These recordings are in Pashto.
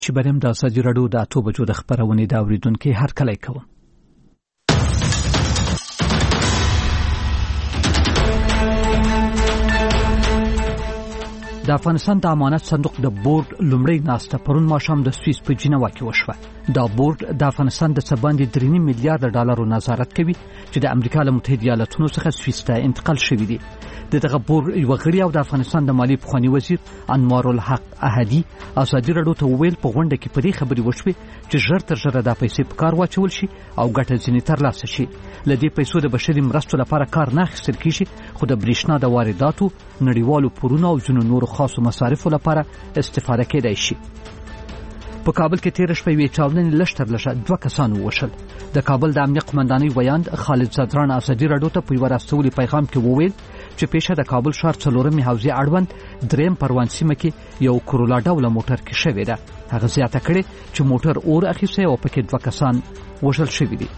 چې بریم د ازادي راډیو د 8 بجو د خبرونې دا اوریدونکو هر کله کوم. د افغانستان د امانت صندوق د بورډ لومړی ناسته پرون ماښام د سویس په جنیوا کې وشوه. دا بورډ د افغانستان د څه باندې 3 میلیارډ ډالرو نظارت کوي چې د امریکا له متحده ایالاتونو څخه سویس ته انتقال شوی دی. دغه بورډ یو غړی او د افغانستان د مالی پخوانی وزیر انوار الحق احدی ازادي راډیو ته ویل په غونډه کې په دې خبرې وشوي چې ژر تر ژره د پیسې په کار واچول شي او ګټه ځینې ترلاسه شي. لدې پیسو د بشري مرستو لپاره کار نه اخیستل کیږي، خو د برېښنا د وارداتو، نړیوالو پورونو او ځینو نورو خاصو مصارفو لپاره استفاده کېدای شي. په کابل کې تیر شپه وی چاودنې لشتر 2 کسان ووشل. د کابل د امنیت قومندانۍ ویاند خالد زدران ازادي راډیو ته په یو راستولي پیغام کې وویل چې پیښه د کابل ښار 4مې حوزې اړوند دریم پروان سیمه کې یو کورولا ډوله موټر کې شوې ده. هغه زیاته کړې چې موټر اور اخیسته او پکې 2 کسان وژل شوي دي.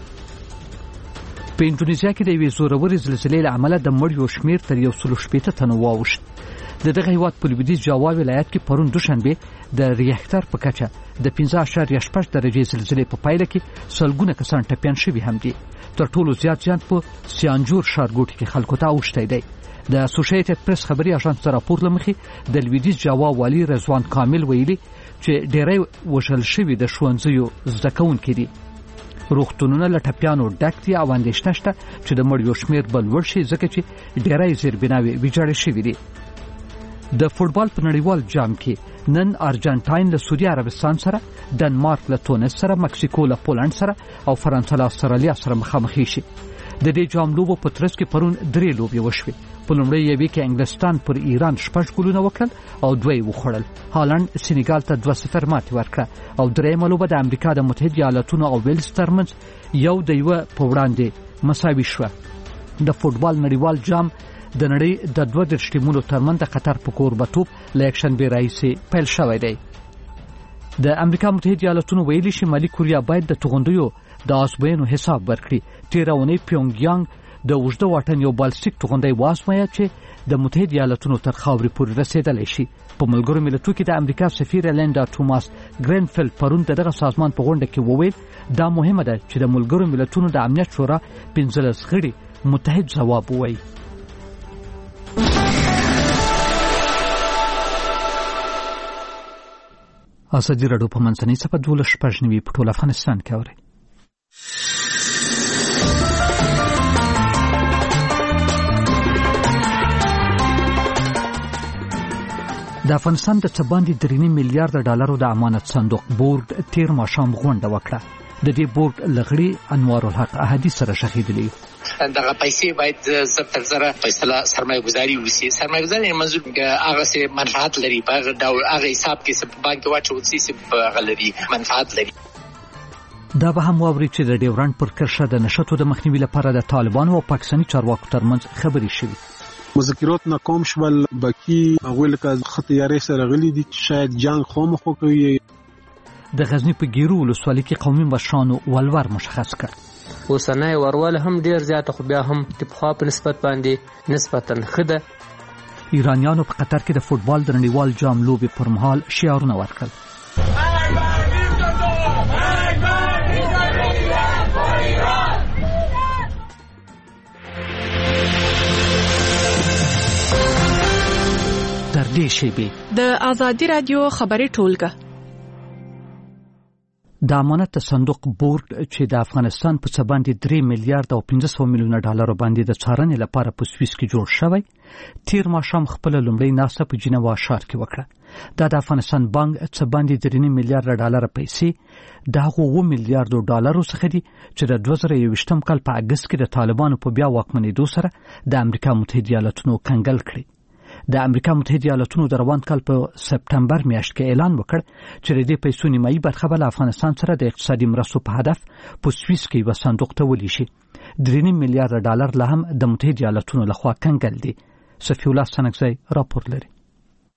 په انډونیزیا کې د یوې زورورې زلزلې له امله د مړیو شمیر تر 160 تنو واوښت. دغه هیواد په لویدیځ جاوا ولایت کې پرون دوشنبه د ریاکټر په کچه د 15.8 درجې زلزلې په پایله کې سلګونه کسان ټپيان شوي هم دي. تر ټولو زیات زیان په سیانجور ښارګوټي کې خلکو ته اوښتی دی. د اسوسییټډ پریس خبري اژانس راپور لمخې د لویدیځ جاوا والی رضوان کامل ویلي چې ډېری وژل شوي د ښوونځیو زده کوونکي دي. روغتونونه له ټپيانو ډک دي او اندېښنه شته چې د مړیو شمیر بل لوړ شي ځکه چې ډېری زیربناوې ویجاړې شوي دي. د فوټبال په نړیوال جام کې نن ارجنټاین له سعودي عربستان سره، ډنمارک له تونس سره، مکسیکو له پولند سره او فرانسه له استرالیا سره مخامخ شي. د دې جام لوبو په ترڅ کې پرون 3 لوبې وشوې. په لومړۍ یوې کې انګلستان پر ایران 6 ګولونه وکړل او 2 وخوړل. هالند سینیګال ته 2-0 ماتې ورکړه او درېیمه لوبه د امریکا د متحده ایالاتونو او ویلز ترمنځ 1-1 په وړاندې مساوي شوه. د فوټبال نړیوال جام د نړۍ د 22 ټیمونو ترمنځ د قطر په کوربتوب له یکشنبه راهیسې پیل شوی دی. د امریکا متحده ایالاتونو ویلي شمالي کوریا باید د توغندیو د آزموینو حساب ورکړي. تیرونی پیونګیانګ د اوږده واټن یو بالستیک توغندی وازمویه چې د متحده ایالاتونو تر خاورې پورې رسیدلی شي. په ملګرو ملتونو کې د امریکا سفیر لیندا توماس ګرینفیلد پرون دغه سازمان په غونډه کې وویل دا مهمه ده چې د ملګرو ملتونو د امنیت شورا 15 غړي متحد ځواب ووایي. ازادي راډیو په منځنۍ صفحه 12 په ټول افغانستان کې اوري. د افغانستان د څه باندې 3 میلیارډ ډالرو د امانت صندوق بورډ تیر ماښام غونډه وکړه. د دې بورډ لغړي انوار الحق احدی سره شهیدلی. دغه پیسې باید زر تر زره فیصله سرمایه‌ګذاري وشي. سرمایه‌ګذاري منظور هغه څه منفعت لري، هغه حساب کې څه بانک واچول شي څه غلري منفعت لري. دا به هم واوري چې د ډیورنډ پر کرښه د نشټو د مخنیوي لپاره د طالبانو او پاکستاني چارواکو ترمنځ خبرې شوې. مذاکرات ناکام شول. باقي هغه لکه خطیاري سره غلي دي شاید جنگ خامخو کوي. د غزنی په ګیرو ولسوالۍ کې قومي مشرانو ولور مشخص کړ. اوسنۍ ورول هم ډیر زیات، خو بیا هم د پخوا په نسبت باندې نسبتاً ښه ده. ایرانیانو په قطر کې د فوټبال د نړیوال جام لوبې پر مهال شعارونه ورکړل. تر دې شیبې د ازادي راډیو خبري ټولګه د امانت صندوق بورډ چې د افغانستان په څه باندې 3 میلیارډ او 500 میلیونه ډالر باندې د څارنې لپاره په سویس کې جوړ شوی، تیر ماښام خپل لومړی ناسته په جنیوا ښار کې وکړه. دا د افغانستان بانک څه باندې 3 میلیارډ ډالر پیسې د 1 میلیارډ ډالر څخه دي چې د 2021 کال په اگست کې د طالبانو په بیا واکمنېدو سره د امریکا متحده ایالاتونو کنګل کړي. د امریکا متحده ایالاتونو د روان کال په سپټمبر میاشت کې اعلان وکړ چې د دې پیسو نیمایي برخه به افغانستان سره د اقتصادي مرستو په هدف په سویس کې یو صندوق ته ولي شي. 3 میلیارډ ډالر له هم د متحده ایالاتونو لخوا کنګل دي. صفی الله سنگزی راپور لري.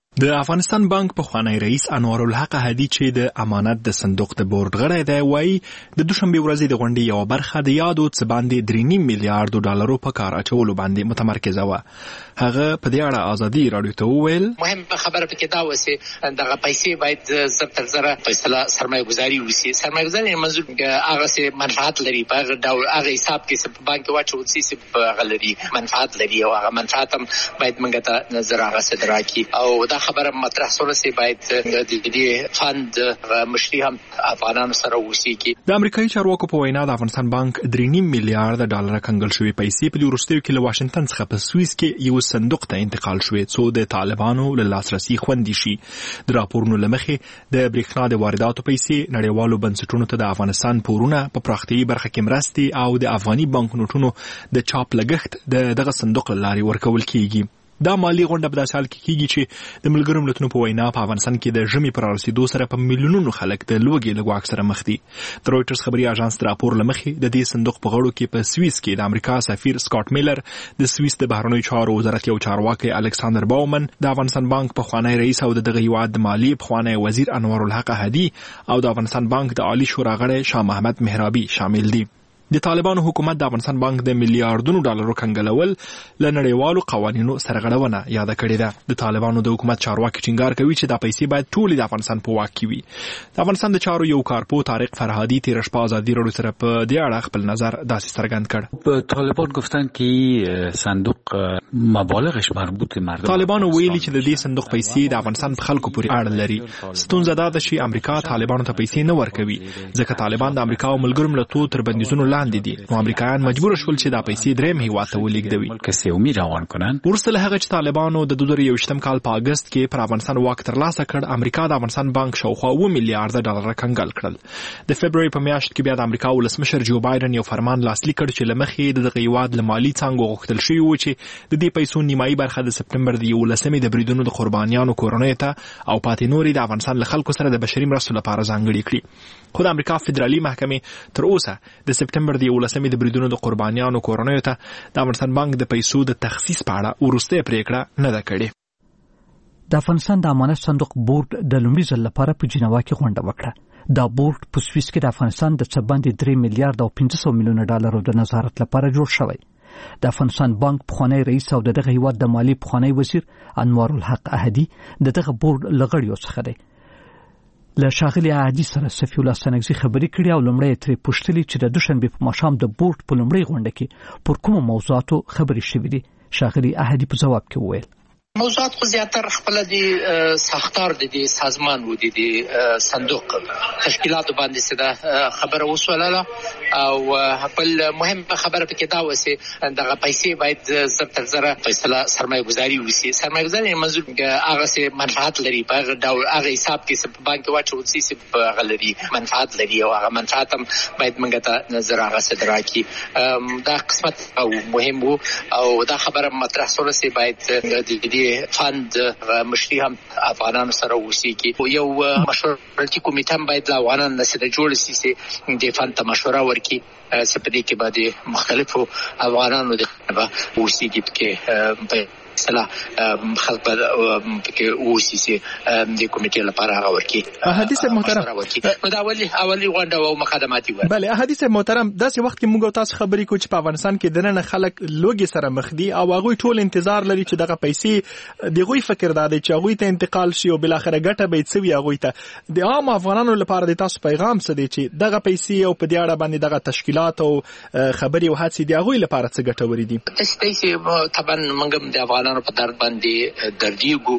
د افغانستان بانک پخوانی رئیس انوار الحق هدی چې د امانت د صندوق د بورډ غړی دی وایي د دوشنبه ورځې د غونډې یو برخه د یادو څه باندې 3.5 میلیارډ ډالرو په کار اچولو باندې متمرکزه وه. هغه په دې اړه ازادي رادیو ته وویل مهمه خبره پکې دا وسه دغه پیسې باید زر تر زر فیصله سرمایه گذاری وسی. سرمایه گذاری منظور هغه سه منفعت لري په هغه حساب کې چې بانک واچول سي په غلري منفعت لري او هغه منفعت هم باید موږ ته نظر هغه صدرا کی او دا خبره مطرح سره سي باید د دې فند مشري هم افغانانو سره وسی کی. د امریکایي چارواکو په وینا د افغانستان بانک 3.5 میلیارډ ډالر کنګل شوی پیسې په وروستیو کې له واشنگټن څخه په سوئس کې یو صندوق ته انتقال شوی څو د طالبانو له لاسرسي خوندي شي. د راپورونو لمخې د برېښنا د وارداتو پیسې نړیوالو بنسټونو ته د افغانستان پورونه په پراختیایي برخه کې مرستې او د افغاني بانکنوټونو د چاپ لګښت دغه صندوق له لارې ورکول کیږي. دا مالی غونډه په داسې حال کې کیږي چې د ملګرو ملتونو په وینا په افغانستان کې د ژمي پر رسیدو سره په میلیونونو خلک د لوږې له ګواښ سره مخ دي. د رویټرز خبري اژانس د راپور لمخې د دې صندوق په غړو کې په سوئس کې د امریکا سفیر سکاټ میلر، د سوئس د بهرنیو چارو وزارت یو چارواکي الکساندر باومن، د افغانستان بانک پخوانی رئیس او دغه هیواد د مالی پخوانی وزیر انوار الحق هدی او د افغانستان بانک د عالی شورا غړی شاه محمد مهرابي شامل دي. د طالبانو حکومت د افغانستان بانک د میلیارډونو ډالرو کنګلول له نړیوالو قوانینو سرغړونه یاد کړې ده. د طالبانو د حکومت چارواکي ټینګار کوي چې دا پیسې باید ټول د افغانستان په واک کې وي. د افغانستان د چارو یو کارپو طارق فرهادی تیر شپه ازادي رادیو سره په دې اړه خپل نظر داسې څرګند کړ. طالبان گفتن که صندوق مبالغش مربوط مردم. طالبان ویلي چې د دې صندوق پیسې د افغانستان په خلکو پورې اړه لري. ستونزه دا ده چې امریکا طالبانو ته پیسې نه ورکوي ځکه طالبان د امریکا او ملګرو ملتونو تر بندیزونو لاندې دي. نو امریکایان مجبور شول چې دا پیسې درېم هیواد ته ولېږدوي. کسي روان کنن. ورسره له هغه چې طالبانو د 2021 کال په اگست کې پر افغانستان واک ترلاسه کړ، امریکا د افغانستان بانک شاوخوا 2 میلیارډ ډالر کنګل کړل. د فبرवरी په میاشت کې بیا د امریکا ولسمشر جو بایدن یو فرمان لاسلیک کړ چې لمخې د هیواد له مالی څنګه غوښتل شوی و چې د دې پیسو نیمایي برخه د سپټمبر د 11 د بریدونو د قربانیانو کورنۍ ته او پاتې نوري د افغانستان له خلکو سره د بشري مرستو لپاره ځانګړي کړي. خو د امریکا فدرالي محکمې تر اوسه د سپټمبر د 11 د بریدونو د قربانیانو کورنۍ ته د افغانستان بانک د پیسو د تخصیص په اړه ورسته پریکړه نه ده کړې. د افغانستان د امانت صندوق بورډ د لومړي ځل لپاره په جنیوا کې غونډه وکړه. دا بورډ په سوئس کې د افغانستان د څه باندې 3 میلیارډ او 500 میلیونه ډالرو د نظارت لپاره جوړ شوی. د افغانستان بانک پخوانی رئیس او دغه هیواد د مالی پخوانی وزیر انوار الحق احدی دغه بورډ لغړیو څخه دی. له شاغلي احدی سره صفی الله سنگزی خبرې کړې او لومړی ترې پوښتلې چې د دوشنبه په ماښام د بورډ په لومړۍ غونډه کې پر کومو موضوعاتو خبرې شوې دي. شاغلي احدی په جواب کې وویل موضوعات خو زیاتره خپل دي ساختار دي سازمان و دي صندوق تشکیلات باندې سره خبره وسوله او خپل مهمه خبره پکې دا وسه دغه پیسې باید زر تر زر فیصله سرمایه گذاری وسی. سرمایه گذاری منظور هغه سه منفعت لري په هغه حساب کې بانک واچول سي په غلري منفعت لري او هغه منفعت هم باید موږ ته نظر هغه صدرا کی. دا قسمت او مهم وو او دا خبره مطرح سره سي باید د فند مشري هم افغانانو سره وسی کی. یو مشورتي کمیټه هم باید له افغانانو سره جوړ شي چې د فند ته مشوره ورکړي. سپدې کې باندې مختلفو افغانانو د وسی کی کې سلا خلق کې وسی د کمیټې لپاره هغه ورکی. حدیث محترم دا اولی غونډه او مقدماتي و. بله حدیث محترم داسې وخت کې موږ تاسو خبرې کوو چې په افغانستان کې دنه خلک لوګي سره مخ دي او هغه ټول انتظار لري چې دغه پیسې دغه فکر دادي چې هغه ته انتقال شي او بل اخره ګټه به تسوي هغه ته. د عام افغانانو لپاره د تاسو پیغام څه دی چې دغه پیسې او په دې اړه باندې دغه تشکیلات او خبري او هڅې دی هغه لپاره څه ګټوري دي؟ پیسې طبعا موږ د افغانانو په درد باندې دردیګو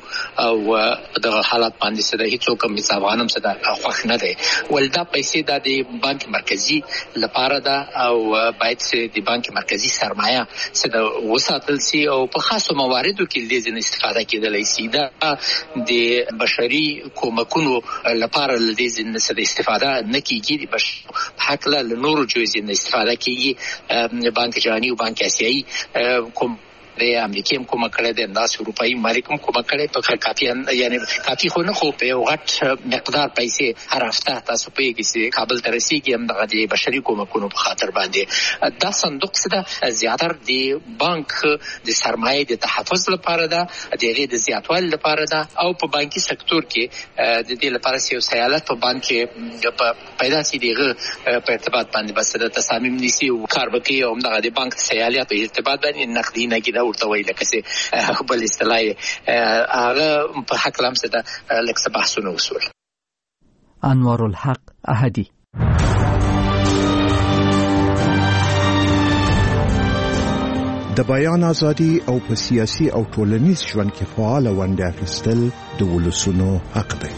او د حالات باندې سره هیڅ کوم افغانم سره خوښ نه دی. ولدا پیسې د بانک مرکزی لپاره ده او باید د بانک مرکزی سرمایه سره وساتل شي او په خاصو مواردو کې د ځین استفاده کېدلای شي. دا د بشري کومکونو لپاره د ځین سره استفاده نه کیږي. د بشر حق له نورو جزئیات استفاده کیږي. بانک جهانی او بانک آسیایی کوم د امریکا هم کومه کړې ده، د اروپאי مالک هم کومه کړې په کافي خو نه خو په یو غټ مقدار پیسې هر هفته تاسو پیږي چې کابل ته رسیږي هم د بشري کومکونو په خاطر باندې. دا صندوق څه زیاتر د بانک د سرمایه د تحفظ لپاره ده، د غیر د زیاتوالي لپاره ده، او په بانکي سکتور کې د دې لپاره یو سیالت په بانک کې پیدا شي دیغه په ارتباط باندې بس د تصامیم نیسی او کار وکي او د بانک سیالیت په ارتباط باندې نقدي نه کیدا ورته ویل کسي خپل اصطلاح هغه په حق لمسه ده لکه بحثونه وسول. انوار الحق احدی. د بیان ازادي او په سیاسي او ټولنیز ژوند کې فعال ونډه اخیستل د ولسونو حق دی.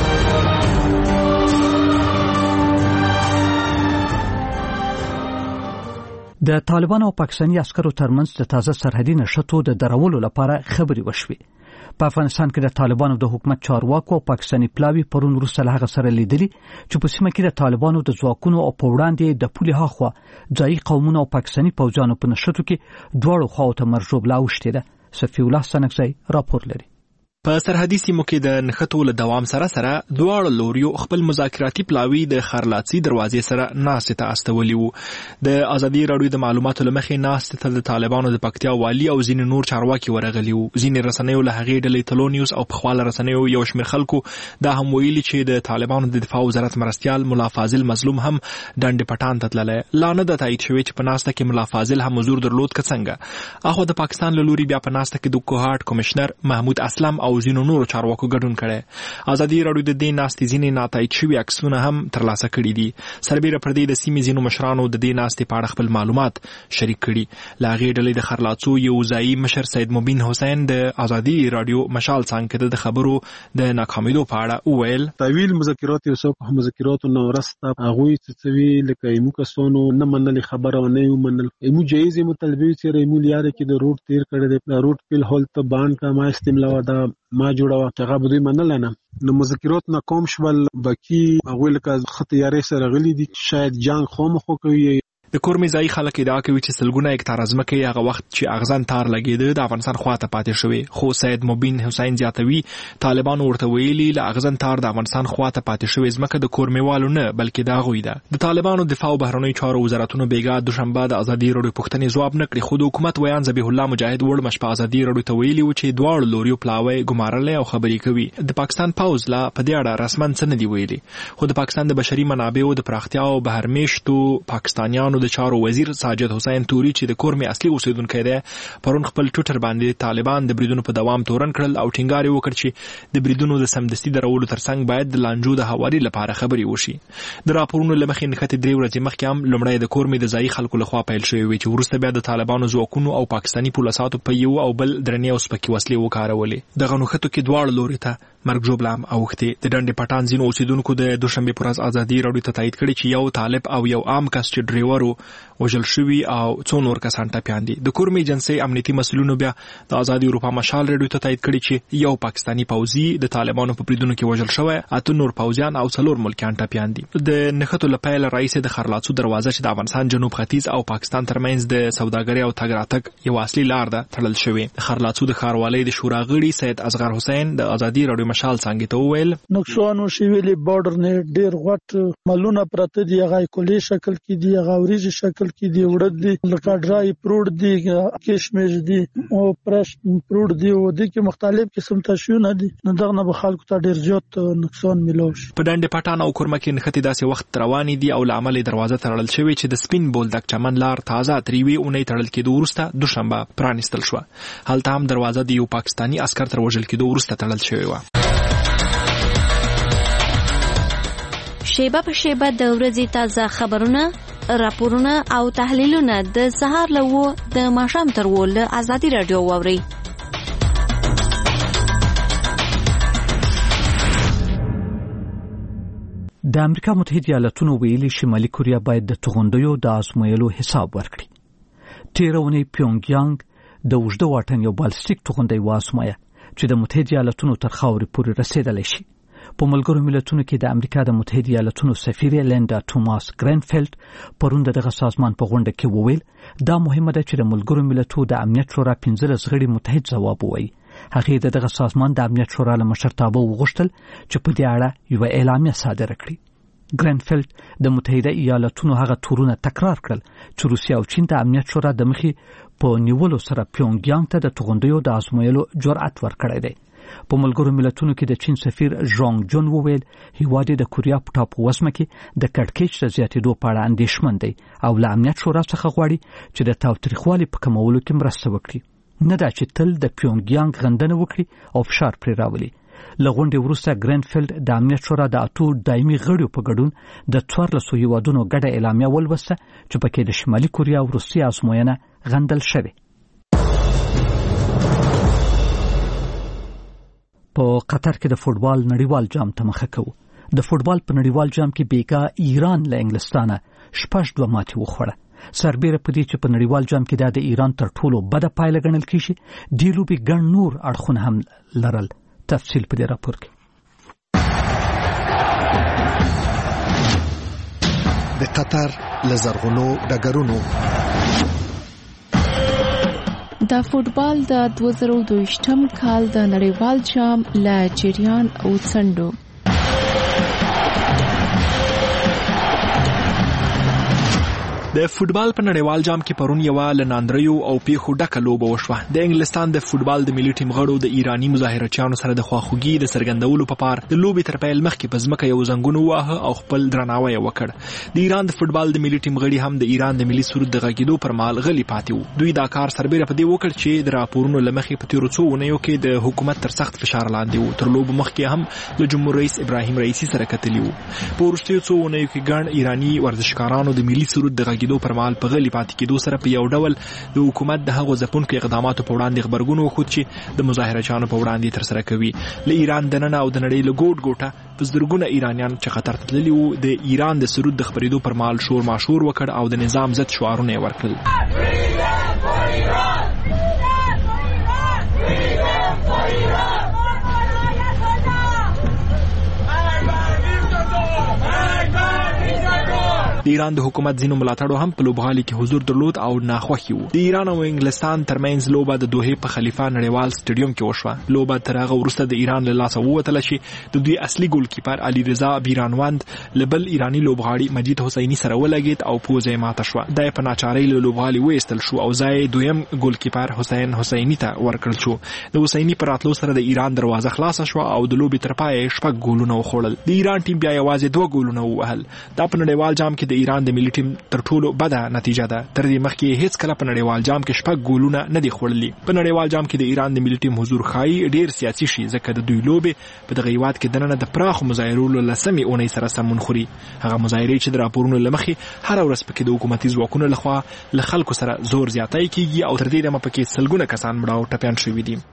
د طالبانو او پاکستاني عسکرو ترمنځ د تازه سرحدي نښتو د درولو لپاره خبري وشوي. په افغانستان کې د طالبانو د حکومت چارواکو او پاکستاني پلاوی پرون وروسته له هغه سره لیدلي چې په سیمه کې د طالبانو د ځواکونو او په وړاندې د پولې هاخوا ځایي قومونو او پاکستاني پوځیانو په نښتو کې دواړو خواو ته مرجوبله اوښتې ده. صفي الله سنکزی راپور لري. په سرحدي سیمو کې د نښتو له دوام سره دواړو لوریو خپل مذاکراتي پلاوی د خرلاڅي دروازې سره ناستې ته استولي وو. د ازادي راډیو د معلوماتو لمخې ناستې ته د طالبانو د پکتیا والي او ځینې نور چارواکي ورغلي وو. ځینې رسنیو له هغې ډلې تلونیوس او پخواله رسنیو یو شمېر خلکو دا هم ویلي چې د طالبانو د دفاع وزارت مرستیال ملا فاضل مظلوم هم ډنډ پټان ته تللی. لا نه ده تایید شوې چې په ناسته کې ملا فاضل هم حضور درلود که څنګه. اخو د پاکستان له لوري بیا په ناسته کې د کوهاټ کمشنر محمود اسلم او ځینو نورو چارواکو ګډون کړي. ازادي راډیو د دې ناستې ځینې ناتایید شوي عکسونه هم ترلاسه کړي دي. سربیره پر دې د سیمې ځینو مشرانو د دې ناستې په اړه خپل معلومات شریک کړي. له هغې ډلې د خرلاڅو یو ځایي مشر سید مبین حسین د ازادي راډیو مشال څانګې د خبرو د ناکامیدو په اړه وویل طویل مذاکرات یو څه مذاکراتو نو ورسته هغوی څه لکه ایمو کسانو نه منل خبره نه یو منل ایمو جایزه مطالبه چې ایمو لیاره کې د روټ تیر کړي د روټ په هول ته باند کا ما استملا ودا ما جوړه هغه به دوی منل نه. نو مذاکرات ناکام شول. باقي هغه لکه خطیاري سره غلي دي شاید جنگ خامخو کوي. د کورمې ځای خلک ادعا کوي چې سلګونه هکتار ځمکه هغه وخت چې اغزن تار لګیده د افغانستان خواته پاتې شوی. خو سید مبین حسین زیاتوي طالبانو ورته ویلي له اغزن تار د افغانستان خواته پاتې شوی ځمکه د کورمېوالو نه بلکې د هغوی ده. د طالبانو دفاع او بهرنیو چارو وزارتونو بیګا دوشنبه د ازادي راډیو پوښتنې ځواب نه کړي. خو د حکومت ویان ذبیح الله مجاهد وړ مشپ ازادي راډیو ته ویلي و چې دواړو لوریو پلاوی ګمارلې او خبرې کوي. د پاکستان پوز لا په دې اړه رسماً څه نه دی ویلي. خو د پاکستان د بشري منابعو د پراختیا او بهرمېشتو پاکستانیانو د چارو وزیر ساجد حسین توري چې د کورمې اصلي اوسیدونکی دی پرون خپل ټویټر باندې طالبان د بریدونو په دوام تورن کړل او ټینګار یې وکړ چې د بریدونو د سمدستي درولو ترڅنګ باید د لانجو د هواري لپاره خبرې وشي. د راپورونو له مخې نښتې 3 ورځې مخکې هم لومړی د کورمې د ځایي خلکو لخوا پیل شوی وي چې وروسته بیا د طالبانو ځواکونو او پاکستاني پولیساتو په یو او بل درنې او سپکې وسلې وکارولې. دغه نښتو کې دواړو لوري ته مرګ ژوبله هم اوښتې. د ډنډې پټان ځینو اوسیدونکو د دوشنبې پر ورځ ازادي راډیو ته تایید کړي چې یو طالب او یو عام کس چې ډریور وژل شوي او څو نور کسان ټپیان دي. د کورمې ایجنسۍ امنیتي مسؤلینو بیا د ازادي اروپا مشال راډیو ته تایید کړي چې یو پاکستاني پوځي د طالبانو په بریدونو کې وژل شوی، 8 نور پوځیان او 4 ملکیان ټپیان دي. د نښتو له پیله رئیس د خرلاڅو دروازه چې د افغانستان جنوب ختیځ او پاکستان ترمنځ د سوداګرۍ او تګ راتګ یو اصلي لار ده تړل شوې. د خرلاڅو د ښاروالۍ د شورا غړي سید اصغر حسین د ازادي راډیو مشال څنګه ته ویل نقصانو شویلې بارډر نه ډیر غټ ملونه پرته دي، هغه کلی شکل کې دي، هغه وريجي شکل کې دي، وړد دي، لکه ډرای پروډ دي، کشمش دي او پرش پروډ دي او د کې مختلف قسم تشونه دي. نو دغه نه به خلکو ته ډیر زیات نقصان ملوي. په ډنډ پټان او کورمه کې نښتې داسې وخت روانې دي او لعمل دروازه تړل شوې چې د سپین بولدک چمن لار تازه تریوي اونۍ تړل کېدو وروسته دوشنبه پرانیستل شو. هلته هم دروازه د یو پاکستاني عسکر تر وژل کېدو وروسته تړل شوې و. شیبه په شیبه د ورځې تازه خبرونه، راپورونه او تحلیلونه د سهار له د ماښام تر له ازادي راډیو واورئ. د امریکا متحده ایالاتونو ویلي شمالي کوریا باید د توغندیو د ازمویلو حساب ورکړي. تیرونی پیونګیانګ د اوږده واټن یو بالستیک توغندی وازمویه چې د متحده ایالاتونو تر خاورې پورې رسیدلی شي. په ملګرو ملتونو کې د امریکا د متحده ایالاتونو سفیر لیندا توماس ګرینفیلد پرون دغه سازمان په غونډه کې وویل دا مهمه ده چې د ملګرو ملتونو د امنیت شورا 15 غړي متحد ځواب ووایي. هغه دغه سازمان د امنیت شورا له مشرتابه وغوښتل چې په دې اړه یو اعلامیه صادره کړي. ګرینفیلد د متحده ایالاتونو هغه تورونه تکرار کړل چې روسیا او چین د امنیت شورا د مخې په نیولو سره پیونګیانګ ته د توغندیو د آزمویلو جرأت ورکړی دی. په ملګرو ملتونو کې د چین سفیر ژانګ جون وویل هیواد د کوریا په ټاپو وزمه کې د کړکېچ د زیاتېدو په اړه اندېښمن دی او له امنیت شورا څخه غواړي چې د تاوتریخوالي په کمولو کې مرسته وکړي، نه دا چې تل د پیونګیانګ غندنه وکړي او فشار پرې راولي. له غونډې وروسته ګرینفیلد د امنیت شورا د 8 دایمي غړیو په ګډون د 14 هیوادونو ګډه اعلامیه ولوسته چې پکې د شمالي کوریا او روسیې ازموینه غندل شوې. په قطر کې د فوټبال نړیوال جام ته مخه کوو. د فوټبال په نړیوال جام کې بیګا ایران له انګلستانه 6-2 ماتې وخوړه. سربېره په دې چې په نړیوال جام کې د ایران تر ټولو بده پایله ګڼل کیږي، دې لوبې ګڼ نور اړخونه هم لرل. تفصیل په دې راپور کې. د قطر لزرغونو ډګرونو د فوټبال د 2022م کال د نړیوال جام له جریان او څنډو د فوټبال په نړیوال جام کې پرون یو لناندریو او پیخو ډکه لوبه وشوه. د انګلستان د فوټبال د ملي ټیم غړو د ایرانی مظاهرچیانو سره د خواخوږي د څرګندولو په پار د لوبې تر پیل مخکې په ځمکه یو زنګون ووهه او خپل درناوی وکړ. د ایران د فوټبال د ملي ټیم غړي هم د ایران د ملي سرود د غږیدو پر مهال غلي پاتې وو. دوی دا کار سربېره په دې وکړ چې د راپورونو لمخې په تیرو څو اونیو کې د حکومت تر سخت فشار لاندې وو. تر لوبو مخکې هم د جمهور رئیس ابراهیم رئیسی سره کتلی وو. په وروستیو څو اونیو کې ګڼ ایرانی ورزشکارانو د ملي سرود د غږیدو پر مهال په پاتې کېدو سره په یو ډول د حکومت د هغو ځپونکو اقداماتو په وړاندې غبرګون وښود چې د مظاهرچیانو په وړاندې ترسره کوي. له ایران دننه او د نړۍ له ګوټ ګوټه په زرګونه ایرانیان چې خطر ته تللي وو د ایران د سرود د خپرېدو پر مهال شور ماشور وکړ او د نظام ضد شعارونه یې ورکړل. د ایران د حکومت ځینو ملاتړو هم په لوبغالي کې حضور درلود او ناخوښي وو. د ایران او انګلستان ترمنځ لوبه د دوحې په خلیفه نړیوال سټیډیوم کې وشوه. لوبه تر هغه وروسته د ایران له لاسه ووتله چې د دوی اصلي ګول کیپر علي رضا بیرانوند له بل ایرانی لوبغاړي مجید حسیني سره ولګید او پوزه یې ماته شوه. دا په ناچارۍ له لوبغالي وایستل شو او ځای دویم ګول کیپر حسین حسیني ته ورکړل شو. د حسیني پر راتلو سره د ایران دروازه خلاصه شوه او د لوبې تر پایه 6 ګولونه وخوړل. د ایران ټیم بیا یوازې 2 ګولونه ووهل. دا په نړیوال جام کې د ایران د ملي ټیم تر ټولو بده نتیجه ده. تر دې مخکې هیڅ کله په نړیوال جام کې 6 ګولونه نه دي خوړلي. په نړیوال جام کې د ایران د ملي ټیم حضور ښایي ډیر سیاسي شي ځکه د دوی لوبې په دغه هیواد کې دننه د پراخو مظاهرو له لسمې اونۍ سره سمون خوري. هغه مظاهرې چې د راپورونو له مخې هر ورځ پکې د حکومتي ځواکونو لخوا له خلکو سره زور زیاتی کیږي او تر دې دمه پکې سلګونه کسان مړه او ټپیان شوي دي.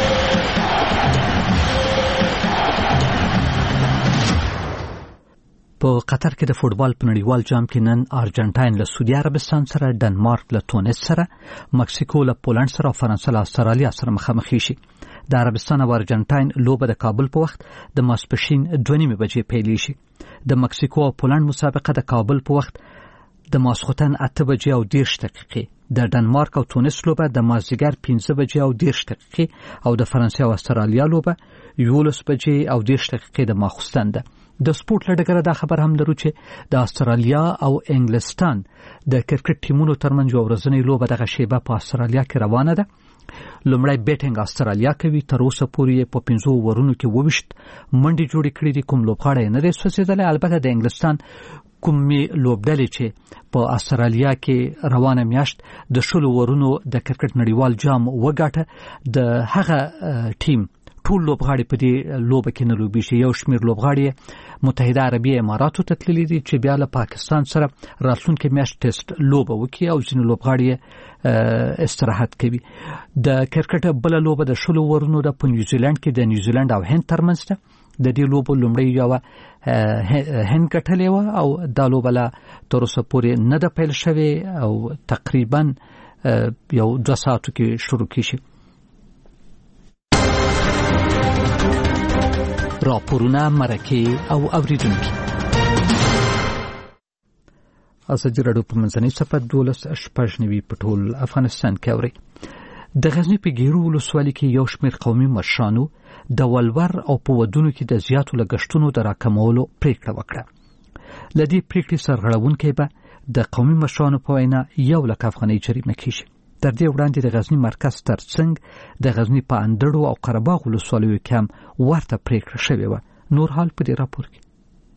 په قطر کې د فوټبال په نړیوال جام کې نن ارجنټاین له سعودي عربستان سره، ډنمارک له تونس سره، مکسیکو له پولند سره او فرانسه له استرالیا سره مخامخ شي. د عربستان او ارجنټاین لوبه د کابل په وخت د ماسپښین 2:30 بجې پیل شي. د مکسیکو او پولند مسابقه د کابل په وخت د ماسخوتن 8:30 د ډنمارک او تونس لوبه د مازدیګر 15:30 او د فرانسې او استرالیا لوبه 11:30 د ماخوستن ده. د سپورت لړګره دا خبر هم درو چې د استرالیا او انګلستان د کرکټ ټیمونو ترمنځ یو ورځنۍ لوبه دغه شیبه په استرالیا کې روانه ده. لومړی بیټینګ استرالیا کوي. تر اوسه پورې په 5 ورونو کې 22 منډې جوړې کړې دي. کوم لوبغاړی نه دی سوځېدلی. البته د انګلستان کومې لوبډلې چې په استرالیا کې روانه میاشت د 20 ورونو د کرکټ نړیوال جام وګاټه، د هغه ټیم ټول لوبغاړي په دې لوبه کې نه لوبي شي. یو شمیر لوبغاړي متحده عربي اماراتو ته تللي دي چې بیا له پاکستان سره راتلونکي میاشت ټیسټ لوبه وکړي او ځینې لوبغاړي استراحت کوي. د کرکټ بل لوبه د 20 ورونو د نیوزیلند کې د نیوزیلند او هند ترمنځ ده. د دې لوبو لومړی یو هند ګټلې و او دا لوبه لا تر اوسه پورې نه ده پیل شوې او تقریبا یو 2 ساعتو کې شروع کیږي. راپورونه، مرکې او اوریدونکي. ازادي راډیو په منځنۍ صفحه 12 په ټول افغانستان کې اوري. د غزنی په ګیرو ولسوالۍ کې یو شمېر قومي مشرانو د ولور او په ودونو کې د زیاتو لګښتونو د راکمولو پریکړه وکړه. له دې پریکړې سرغړونکی به د قومي مشرانو په وینا 1,00,000 افغانۍ جریمه کیږي. تر دې وړاندې د غزنی مرکز ترڅنګ د غزنی په اندړو او قرهباغ ولسوالیو کې هم ورته پریکړه شوې وه. نور حال په دې راپور کې.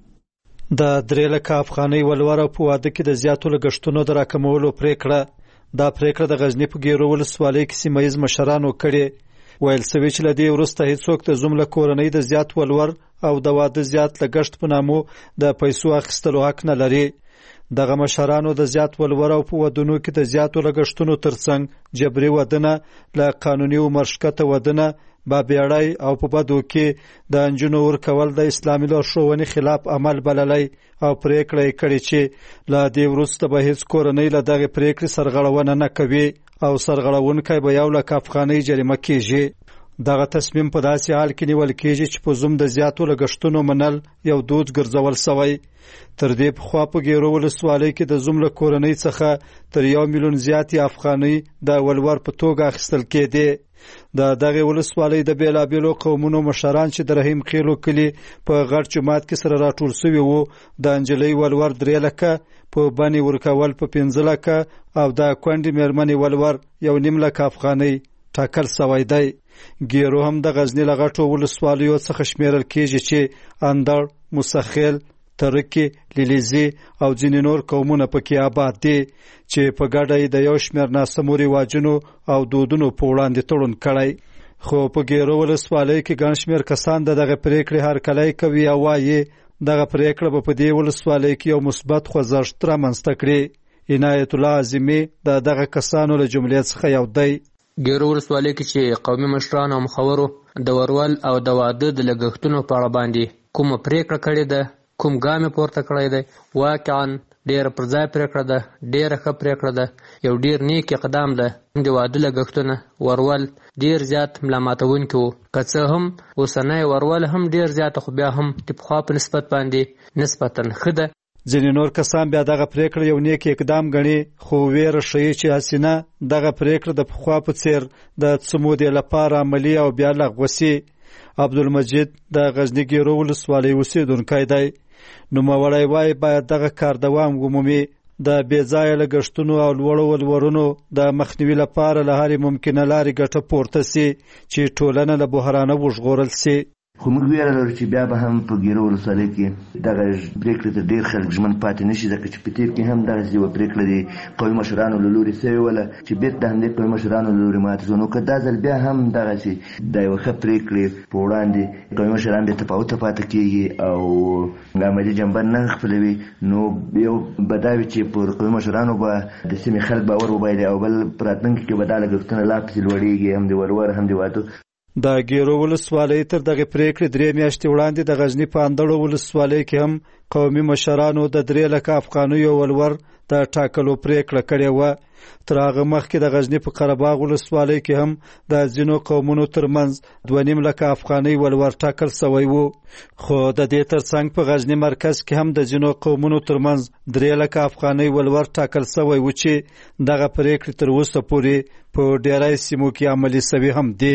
د 3,00,000 افغانۍ ولور او په واده کې د زیاتو لګښتونو د راکمولو پریکړه. دا پریکړه د غزنی په ګیرو ولسوالۍ کې سیمه ییز مشرانو کړې. ویل سوي چې له دې وروسته هیڅوک د زوم له کورنۍ د زیات ولور او د واده زیات لګښت په نامو د پیسو اخیستلو حق نه لري. دغه مشرانو د زیات ولور او په ودونو کې د زیاتو لګښتونو ترڅنګ جبري ودونه، له قانوني عمر ښکته ودونه، بابیړی او په بدو کې د انجونو ورکول د اسلامي لارښوونې خلاف عمل بللی او پریکړه یې کړې چې له دې وروسته به هیڅ کورنۍ له دغې پریکړې سرغړونه نه کوي او سرغړونکی به 1,00,000 افغانۍ جریمه کیږي. دغه تصمیم په داسې حال کې نیول کیږي چې په زوم د زیاتو لګښتونو منل یو دود ګرځول سوی. تر دې پخوا په ګیرو ولسوالۍ کې د زوم له کورنۍ څخه تر 1,000,000 زیاتې افغانۍ د ولور په توګه اخیستل کېدې. د دغه ولسوالۍ د بیلابیلو قومونو مشران چې د رحیم خیلو کلی په غټ جماعت کې سره راټول شوي وو، د انجلۍ ولور 3,00,000 په بنې ورکول په 15,00,000 او د کونډې میرمنې ولور 1,50,000 افغانۍ ټاکل سوی دی. ګیرو هم د غزنی له غټو ولسوالیو څخه شمیرل کېږي چې اندړ، موسخیل، ترکی، لیلیزي او ځینې نور قومونه پکې آباد دي چې په ګډه د یو شمېر ناسمو رواجونو او دودونو په وړاندې تړون کړی. خو په ګیرو ولسوالۍ کې ګڼ شمېر کسان د دغه پریکړې هرکلی کوي او وایي دغه پریکړه به په دې ولسوالۍ کې یو مثبت خوځښت رامنځته کړي. عنایت الله اعظمي د دغه کسانو له جملې څخه یو دی. ګیرو ولسوالۍ کې چې قومي مشران او مخورو د ورول او د واده د لګښتونو په اړه باندې کومه پریکړه کړې ده، کوم ګام یې پورته کړی دی، واقعا ډېره پر ځای پریکړه ده، ډېره ښه پریکړه ده، یو ډېر نیک اقدام ده. د واده لګښتونه ورول ډېر زیات ملامتونکي وو، که څه هم اوسنی ورول هم ډېر زیاته، خو بیا هم د پخوا په نسبت باندې نسبتا ښه ده. ځینې نور کسان بیا دغه پریکړه یو نیک اقدام ګڼي، خو ویره ښیي چې حسینه دغه پریکړه د پخوا په څیر د څه مودې لپاره عملي او بیا لغوه سي. عبدالمجید د غزنی ګیرو ولسوالۍ اوسېدونکی دی. نوموړی وایي باید دغه کار دوام ومومي، د بې ځایه لګښتونو او لوړو ولورونو د مخنیوي لپاره له هرې ممکنه لارې ګټه پورته سي چې ټولنه له بحرانه وژغورل سي. خو موږ ویره لرو چې بیا به هم په ګیرو ولسوالۍ کې دغه پرېکړې ته ډېر خلک ژمن پاتې نه شي، ځکه چې په تېر کې هم دغسې یوه پرېکړه د قومي مشرانو له لورې سوې وله چې بېرته همدې قومي مشرانو له لورې ماته شوه. نو که دا ځل بیا هم دغسې د یوه ښه پرېکړې په وړاندې قومي مشران بې تفاوته پاتې کېږي او عملي جنبه نه خپلوي، نو یو به دا وي چې پر قومي مشرانو به د سیمې خلک باور وبایلي او بل په راتلونکي کې به دا لګښتونه لا پسې لوړېږي، هم د ولور هم د واده. د ګیرو ولسوالۍ تر دغه پریکړې 3 میاشتې وړاندې د غزنی په اندړو ولسوالۍ کې هم قومي مشرانو د 3,00,000 افغانیو ولور د ټاکلو پریکړه کړې وه. تر هغه مخکې د غزنی په قرهباغ ولسوالۍ کې هم د ځینو قومونو ترمنځ 2,50,000 افغانۍ ولور ټاکل سوی و. خو د دې ترڅنګ په غزنی مرکز کې هم د ځینو قومونو ترمنځ 3,00,000 افغانۍ ولور ټاکل سوی و چې دغه پریکړې تر اوسه پورې په ډېری سیمو کې عملي سوي هم دي.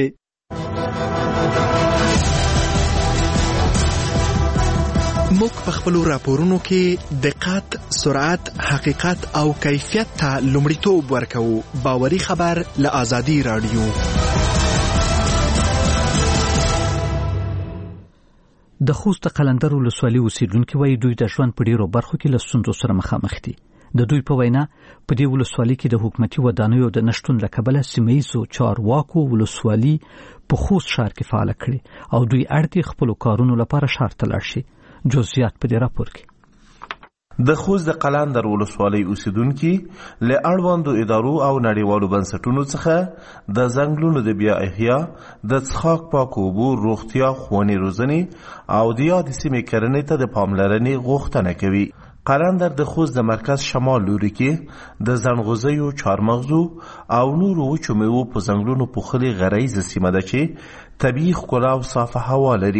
موږ په خپلو راپورونو کې دقت، سرعت، حقیقت او کیفیت ته لومړیتوب ورکوو. باوري خبر له آزادي راډیو. د خوست قلندر ولسوالۍ اوسیدونکي وایي دوی د ژوند په ډیرو برخو کې له ستونزو سره مخامخ دي. د دوی په وینا په دې ولسوالۍ کې د حکومتي ودانیو د نشټون له کبله سیمه ییزو چارواکو ولسوالۍ په خوست ښار کې فعاله کړې او دوی اړ دي خپلو کارونو لپاره ښار ته لاړ شي. جزئیات په دې راپور کې. د خوست د قلندر ولسوالۍ اوسیدونکي له اړوندو ادارو او نړیوالو بنسټونو څخه د ځنګلونو د بیا احیا، د څښاک پاکو اوبو، روغتیا، ښوونې روزنې او د یادې سیمې کرنې ته د پاملرنې غوښتنه کوي. قلندر د خوست د مرکز شمال لوري کې د زنغوزیو، چارمغزو او نورو وچو میوو په ځنګلونو پوښلې غرایزه سیمه ده چې طبیعي ښکلا او صافه هوا لري.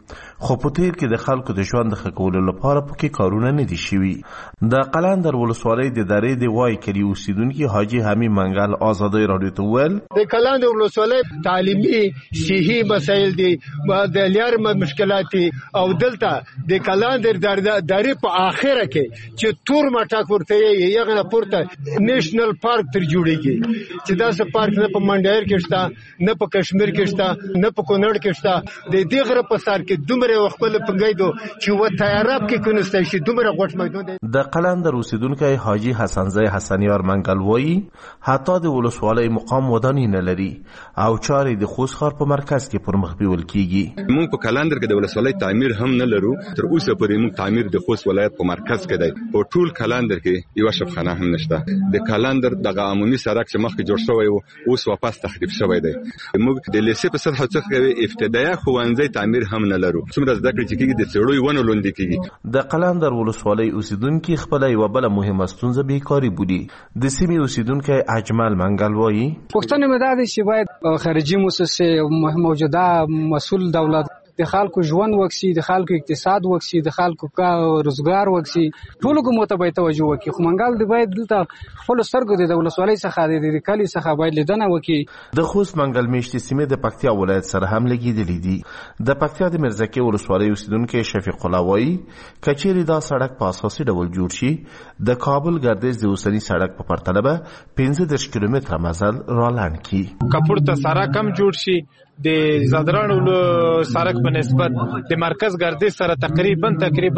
خو په تیر کې د خلکو د ژوند د ښه کولو لپاره پکې کارونه نه دي شوي. د قلندر ولسوالۍ د درې د وای کلي اوسیدونکي حاجي حمید منګل ازادۍ راډیو ته وویل د قلندر ولسوالۍ تعلیمي صحي مسایل دي، د لار مشکلات او دلته د قلندر درې په اخره کې چې تور مټاک ورته یې نه پورته نیشنل پارک تر جوړیږي چې دا څه پارک نه په منډیر کې شته، نه په کشمیر کې شته، نه په کونړ کې شته. د دې غره په سر کې دومره خپل پنګیدو چې و تیاراب کې کونسته شي دومره غوښ میدان دی. د قلندر اوسیدونکي حاجي حسنزی حسنیار منګل وایي حتی د ولسوالۍ مقام ودانۍ نه لري او چارې د خوست ښار په مرکز کې پر مخ بیول کیږي. موږ په قلندر کې د ولسوالۍ تعمیر هم نه لرو، تر اوسه پورې موږ تعمیر د خوست ولایت په مرکز کې دی. په ټول قلندر کې یو شفخانه هم نشته. د قلندر د عمومي سړک چې مخکې جوړ شوی و اوس واپس تخریب شوی دی. موږ د لیسې په سطح څخه ابتدایي ښوونځي تعمیر هم نه لرو. څومره زده کړې چې کېږي د څېړو ونه لوندې کېږي. د قلندر ولسوالۍ اوسیدونکي خپله یوه بله مهمه ستونزه بیکاري بولي. د سیمې اوسیدونکی اجمل منګل وایي پوښتنه مې دا ده چې باید خارجي موسسې موجوده مسؤل دولت د خلکو ژوند وکسي، د خلکو اقتصاد وکسي، د خلکو روزګار وکسي، ټولو کومو ته باید توجه وکړي. خو منګل دی باید دلته خپلو سترګو د ولسوالۍ څخه د کلي څخه باید لیدنه وکړي. د خوست منګل میشتې سیمې د پکتیا ولایت سره هم لګېدلې دي. د پکتیا د میرزکې ولسوالۍ اوسیدونکی شفیق الله وایي که چیرې دا سړک په اساسي ډول جوړ شي د کابل ګردیز د اوسني سړک په پرتله به 15 کیلومتره مزل رالاند کړي. که پورته سړک هم جوړ شي د زادران سړک په نسبت د مرکز ګردیز سره تقریبا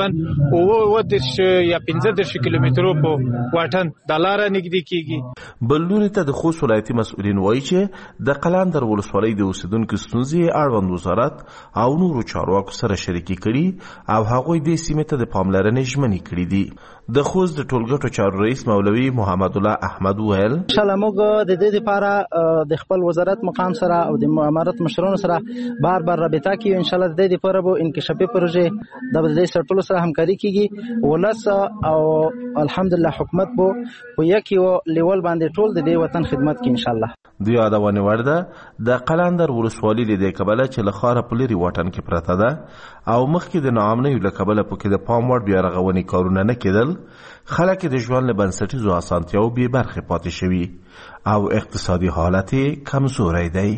15 یا 15 کیلومترو په واټن د لاره نږدې کیږي. بل لوري ته د خوست ولایتي مسؤلین وایي چې د قلندر ولسوالۍ د اوسیدونکو ستونزې اړوند وزارت او نورو چارواکو سره شریکي کړي او هغوی دې سیمې ته د پاملرنې ژمنې کړي دي. د خوست د ټولګټو چارو رئیس مولوي محمد الله احمد ویل انشاءالله موږ د دې لپاره د خپل وزارت مقام سره او د امارت مشرانو سره بار رابطه کوي. انشاءالله د دې لپاره به انکشافي پروژې د دې سره سره همکاري کیږي. ولس او الحمدلله حکومت په یو لیول باندې ټول د دې وطن خدمت کوي انشاءالله. د یادونه ورده د قلندر ولسوالۍ د کبله چې له ښاره په لرې واټن کې پرته ده او مخکې د ناامنیو له کبله پکې د پام وړ بیا رغونې کارونه نه کېدل، خلک د ژوند له بنسټیزو اسانتیاوو بې برخې پاتې شوي او اقتصادي حالت یې کمزوری دی.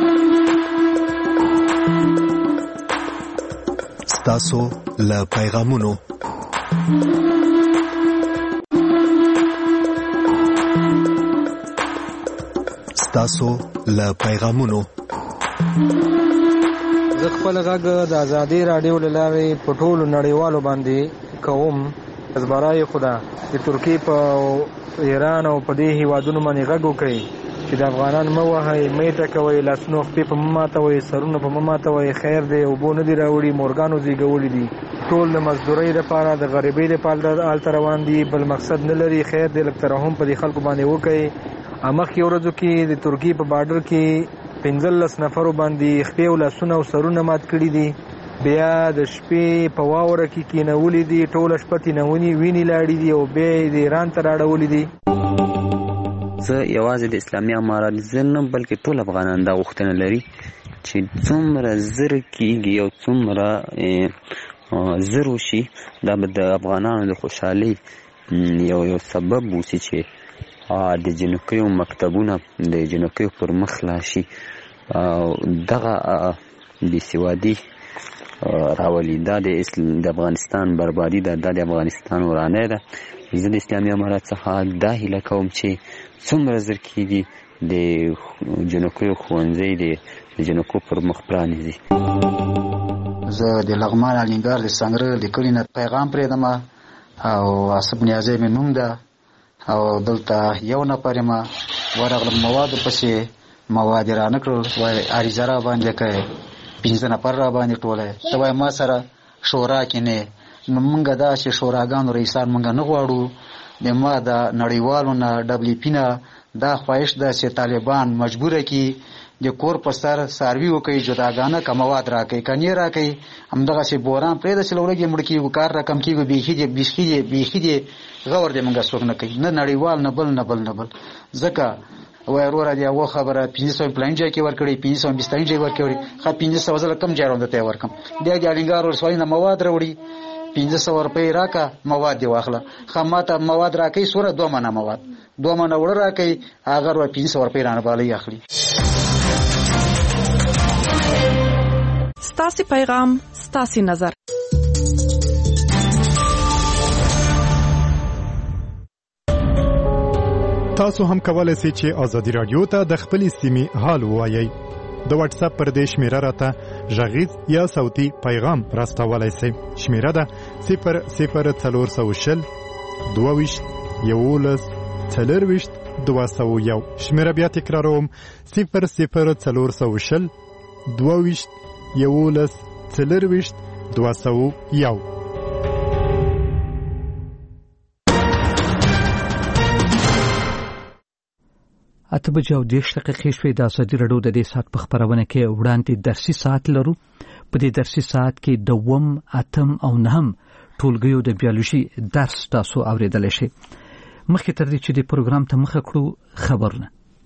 ستاسو له پیغامونو زه خپل غږ د ازادي راډیو له لارې په ټولو نړیوالو باندې کوم. ازبرای خدا د ترکیې په ایران او په دې هیوادونو باندې غږ وکړي چې د افغانان مه وهئ، میته کوئ، لاسونو خپې په مه ماتوئ، سرونه په مه ماتوئ، خیر دی اوبو نه دي راوړي، مورګانو زیږولي دي، ټول د مزدورۍ لپاره د غریبۍ لپاره هلته روان دي، بل مقصد نه لري. خیر دی لږ ترحم په دې خلکو باندې وکړئ. مخکې ورځو کې د ترکیې په بارډر کې 15 نفرو باندې خپې او لاسونه او سرونه مات کړي دي. بیا د شپې په واوره کې کینولي دي، ټوله شپه تینوني وینې لاړې دي او بیا یې د ایران ته راړولي دي. زه یوازې د اسلامي امارت زه نه بلکې ټول افغانان دا غوښتنه لري چې څومره زر کېږي او څومره زر وشي دا به د افغانانو د خوشحالۍ یو سبب وشي چې د جنکیو مکتبونه د جنکیو پر مخ لاشي او دغه بېسوادي راولي. دا د افغانستان بربادي ده، دا د افغانستان ورانۍ ده. زه د اسلامي امارت څخه دا هیله کوم چې څومره زر کېږي د جنکیو ښوونځی د جنکو پر مخ پرانیزي. زه د لغمان الینګار د سنګره د کلي نه پیغام پرېږدم او عصب نیازی مې نوم ده او دلته یو نفر یم ورغلم موادو پسې مواد یې رانه کړل، وایي عریضه را باندې کوې 15 نفر را باندې ټولی، ته وایي ما سره شورا کې نه. نو مونږ دا چې شوراګانو رئیسان مونږ نه غواړو، د ما د نړیوالو نه WP نه دا خواهش ده چې طالبان مجبوره کړي د کور په سر ساروي وکړي، جداګانه که مواد را کوي که نه را کوي، همدغسې بوران پرېږده چې له ورځې مړه کېږو، کار را کم کېږو، بیخي دې غور دې مونږ څوک نه کوي، نه نړیوال نه بل ځکه وای ورور دی هغه خبره 500 پلان ځای کې ورکړي 520 ځای ورکړي خا 500 ځله کم ځای راوند ته ورکم د الینګار ورسوي نه مواد راوړي 500 روپۍ راکا مواد دی واخله خاماته مواد راکې سوره 2 منه مواد 2 منه وړ راکې اگر و 500 روپۍ رانه بالي اخلي. ستاسو پیغام ستاسو نظر. تاسو هم کولای شئ چې ازادي رادیو ته د خپل سیمې حال ووایئ. د واتس اپ پر دې شمیره راته غږیز یا صوتي پیغام راستولای شئ. شمیره ده 00420 22 11 201. شمیره بیا تکراروم 00420 22 11 201. اته بجې او 10 دقیقې شوې د ازادي رادیو د دې ساعت په خبرونه کې وړاندې درسي ساعت لرو. په دې درسي ساعت کې د 8 او 9 ټولګیو د بیولوژي درس تاسو اوریدلی شئ. مخکې تر دې چې د پروګرام ته مخه کړو خبرونه.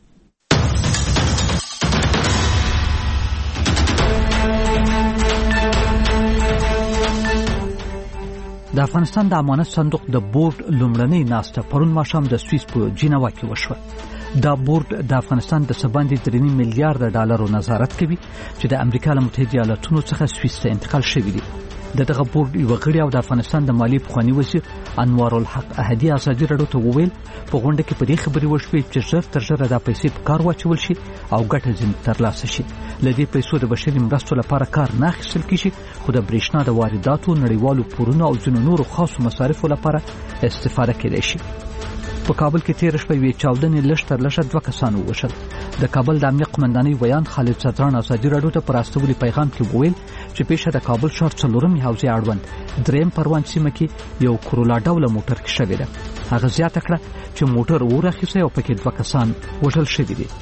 د افغانستان د امانت صندوق د بورډ لومړنۍ ناسته پرون ماښام د سویس په جنیوا کې وشوه. دا بورډ د افغانستان د سباندې 3 میلیارډ ډالرو نظارت کوي چې د امریکا له متحده ایالاتونو څخه سویس ته انتقال شوی دی. دغه بورډ یو غړی او د افغانستان د مالی پخوانی وزیر انوار الحق احدی ازادي رادیو ته وویل په غونډه کې په دې خبرې وشوې چې ژر تر ژره دا پیسې په کار واچول شي او ګټه ځین ترلاسه شي. لدې پیسو د بشري مرستو لپاره کار نه اخیستل کیږي خو د برېښنا د وارداتو نړیوالو پورونو او ځینو نورو خاصو مصارفو لپاره استفاده کېدای شي. په کابل کې تیر شپه وی چاودنې لشتر 2 کسان ووژل. د کابل د امنیت قومندانۍ ویان خالد صدران ازادي رادیو ته پر استولي پیغام کې وویل چې پیښه د کابل ښار 4 حوزې اړوند 3 پروان سیمه کې یو کرولا ډوله موټر کې شوې ده. هغه زیاته کړه چې موټر ورخیسه او پکې 2 کسان وژل شوي دي.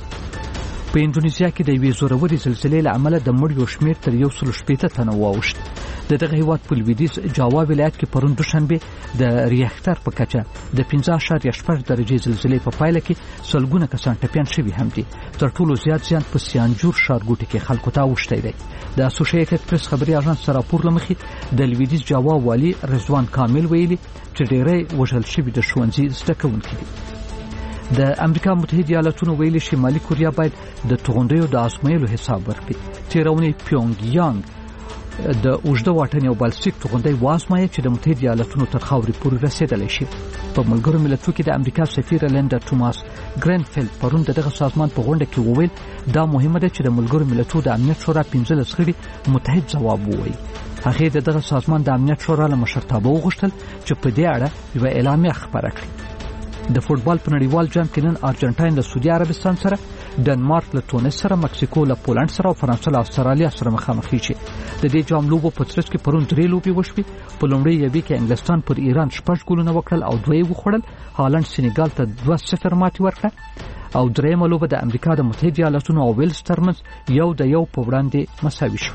په اندونیزیا کې د یوې زورورې زلزلې له امله د مړیو شمېر تر 180 تنه واوښت. دغه هیواد په لویدیځ جاوا ولایت کې پرون دوشنبه د ریاکټر په کچه د 15.8 درجې زلزلې په پایله کې سلګونه کسان ټپيان شوي هم دي. تر ټولو زیات زیان په سیانجور ښارګوټي کې خلکو ته اوښتی دی. د اسوسییټډ پریس خبري اژانس سره راپور لمخې د لویدیځ جاوا والی رضوان کامل ویلي چې ډېری وژل شوي د ښوونځي زده کوونکي دي. د امریکا متحده ایالاتونو ویلي شمالي کوریا باید د توغندیو د ازمایلو حساب ورکړي. تیرونی پیونګ یانګ د اوږده واټن یو بالستیک توغندی وازمایي چې د متحده ایالاتونو تر خاورې پورې رسیدلی شي. په ملګرو ملتونو کې د امریکا سفیر لیندا توماس ګرینفیلد پرون دغه سازمان په غونډه کې وویل دا مهمه ده چې د ملګرو ملتونو د امنیت شورا 15 غړي متحد ځواب ووایي. هغه دغه سازمان د امنیت شورا له مشرتابه وغوښتل چې په دې اړه یو اعلامیه خبره کړي. د فوتبال په نړیوال جام کې نن ارجنټاین له سعودي عربستان سره، ډنمارک له تونس سره، مکسیکو له پولند سره او فرانسه له استرالیا سره مخامخ شي. د دې جام لوبو په ترڅ کې پرون 3 لوبې وشوې. په لومړۍ یوې کې انګلستان پر ایران 6 ګولونه وکړل او 2 یې وخوړل. هالند سینیګال ته 2-0 ماتې ورکړه او درېیمه لوبه د امریکا د متحده ایالاتونو او ویلز ترمنځ 1-1 په وړاندې مساوي شو.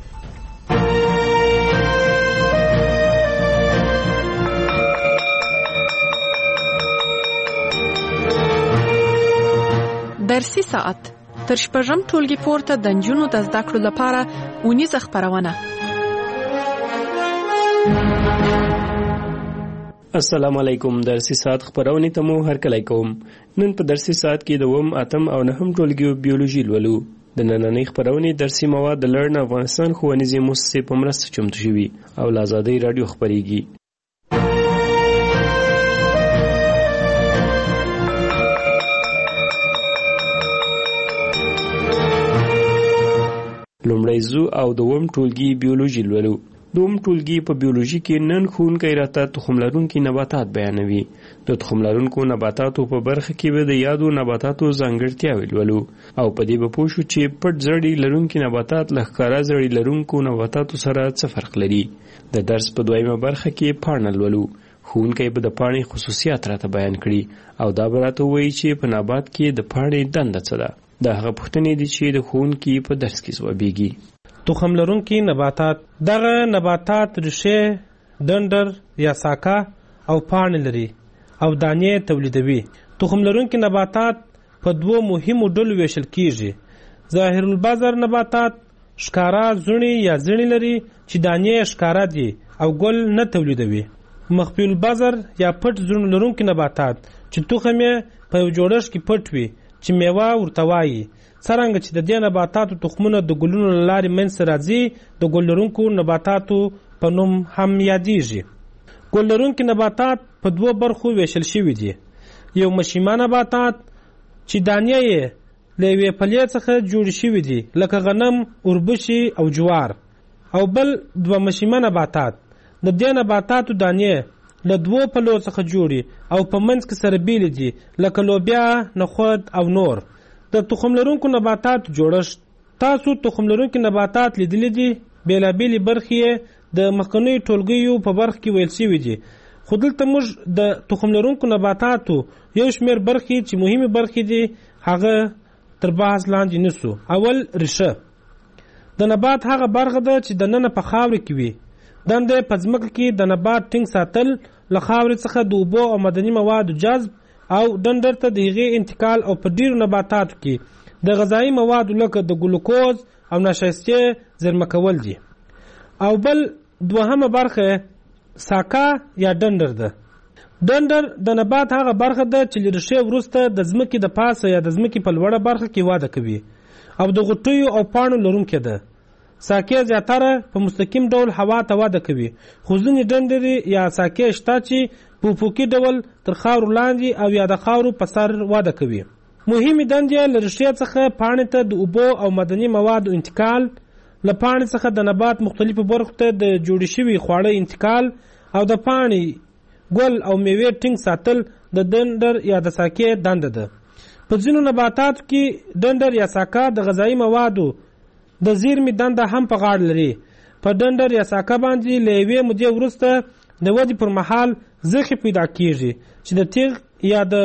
درسي ساعت تر شپږم ټولګي پورته د نجونو د زده کړو لپاره اونیزه خپرونه. السلام علیکم. درسي ساعت خبرونه ته مو هرکلی کوم. نن په درسي ساعت کې د 8 او 9 ټولګیو بیولوژي لولو. د نننۍ خبرونه درسي مواد د لړن افغانستان ښوونیزې مؤسسې په مرسته چمتو شوي او له ازادۍ رادیو خبرېږي. لومړی زو او دوم ټولګي بیولوژي لولو. دوم ټولګي په بیولوژي کې نن ښوونکی راته تخم لرونکي نباتات بیانوي. د تخم لرونکو نباتاتو په برخه کې به د یادو نباتاتو ځانګړتیاوې لولو او په دې به پوه شو چې پټ زړي لرونکي نباتات له ښکاره زړي لرونکو نباتاتو سره څه فرق لري. د درس په دویمه برخه کې پاڼه لولو. ښوونکی به د پاڼې خصوصیات راته بیان کړي او دا به راته ووایي چې په نبات کې د پاڼې دنده څه ده. دا هغه پوښتنې دي چې د ښوونکي په درس کې ځوابېږي. تخم لرونکي نباتات: دغه نباتات ریښې، ډنډر یا ساکه او پاڼې لري او دانې تولیدوي. تخم لرونکي نباتات په دوو مهمو ډلو ویشل کیږي. ظاهر البصر نباتات ښکارا زړي یا زړي لري چې دانې ښکارا دي او ګل نه تولیدوي. مخفي البصر یا پټ زړي لرونکي نباتات چې تخم یې په یو جوړښت کې پټ وي چې میوه ورته وایي. څرنګه چې د دې نباتاتو تخمونه د ګلونو له لارې منځته راځي د ګل لرونکو نباتاتو په نوم هم یادیږي. ګل لرونکي نباتات په دوو برخو ویشل شوي دي. یو مشیمه نباتات چې دانې یې له یوې پلې څخه جوړې شوي دي لکه غنم، اوربشي او جوار، او بل دوه مشیمه نباتات. د دې نباتاتو دانې له دوو پلو څخه جوړي او په منځ کې سره بیلې دي لکه لوبیا، نخود او نور. د تخم لرونکو نباتاتو جوړښت. تاسو تخم لرونکي نباتات لیدلی دي. بېلابېلې برخې یې د مخکنیو ټولګیو په برخه کې ویل شوي دي، خو دلته موږ د تخم لرونکو نباتاتو یو شمېر برخې چې مهمې برخې دي هغه تر بحث لاندې نیسو. اول، ریښه. د نبات هغه برخه ده چې دننه په خاورې کې وي. دنده په ځمکه کې د نبات ټینګ ساتل، له خاورې څخه د اوبو او معدني موادو جذب او ډنډر ته د هغې انتقال، او په ډیرو نباتاتو کې د غذایي موادو لکه د ګلوکوز او نشایستې زیرمه کول دي. او بل دوهمه برخه ساکا یا ډنډر ده. ډنډر د نبات هغه برخه ده چې له ریښې وروسته د ځمکې د پاسه یا د ځمکې په لوړه برخه کې وده کوي او د غوټیو او پاڼو لرونکې ده. ساکې زیاتره په مستقیم ډول هوا ته وده کوي، خو ځینې ډنډرې یا ساکې شته چې په افقي ډول تر خاورو لاندې او یا د خاورو په سر وده کوي. مهمې دندې له ریښې څخه پاڼې ته د اوبو او معدني موادو انتقال، له پاڼې څخه د نبات مختلفو برخو ته د جوړې شوي خواړه انتقال، او د پاڼې، ګل او میوې ټینګ ساتل د ډنډر یا د ساکې دنده ده. په ځینو نباتاتو کې ډنډر یا ساکه د غذایي موادو د زیرمې دنده هم په غاړه لري. په ډنډر یا ساکه باندې له یوې مودې وروسته د ودې پر مهال زخې پیدا کیږي چې د تیغ یا د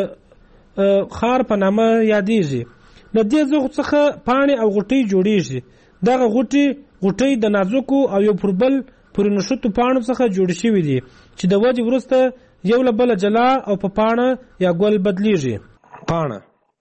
خار په نامه یادیږي. له دې زخو څخه پاڼې او غوټۍ جوړیږي. دغه غوټۍ د نازکو او یو پر بل پورې نښتو پاڼو څخه جوړې شوي دي چې د ودې وروسته یو له بله جلا او په پاڼه یا ګل بدلیږي. پاڼه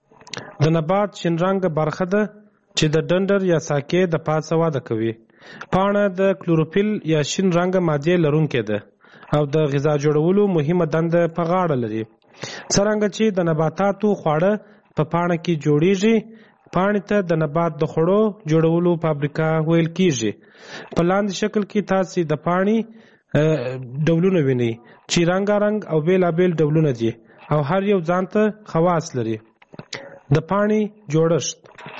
د نبات شین رنګه برخه ده چې د ډنډر یا ساکې د پاسه وده کوي. پاڼه د کلوروفیل یا شین رنګه مادې لرونکې ده او د غذا جوړولو مهمه دنده په غاړه لري. څرنګه چې د نباتاتو خواړه په پاڼه کې جوړیږي، پاڼې ته د نبات د خوړو جوړولو فابریکه ویل کیږي. په لاندې شکل کې تاسو د پاڼې ډولونه وینئ چې رنګارنګ او بیلابیل ډولونه دي او هر یو ځانته خواص لري. د پاڼې جوړښت.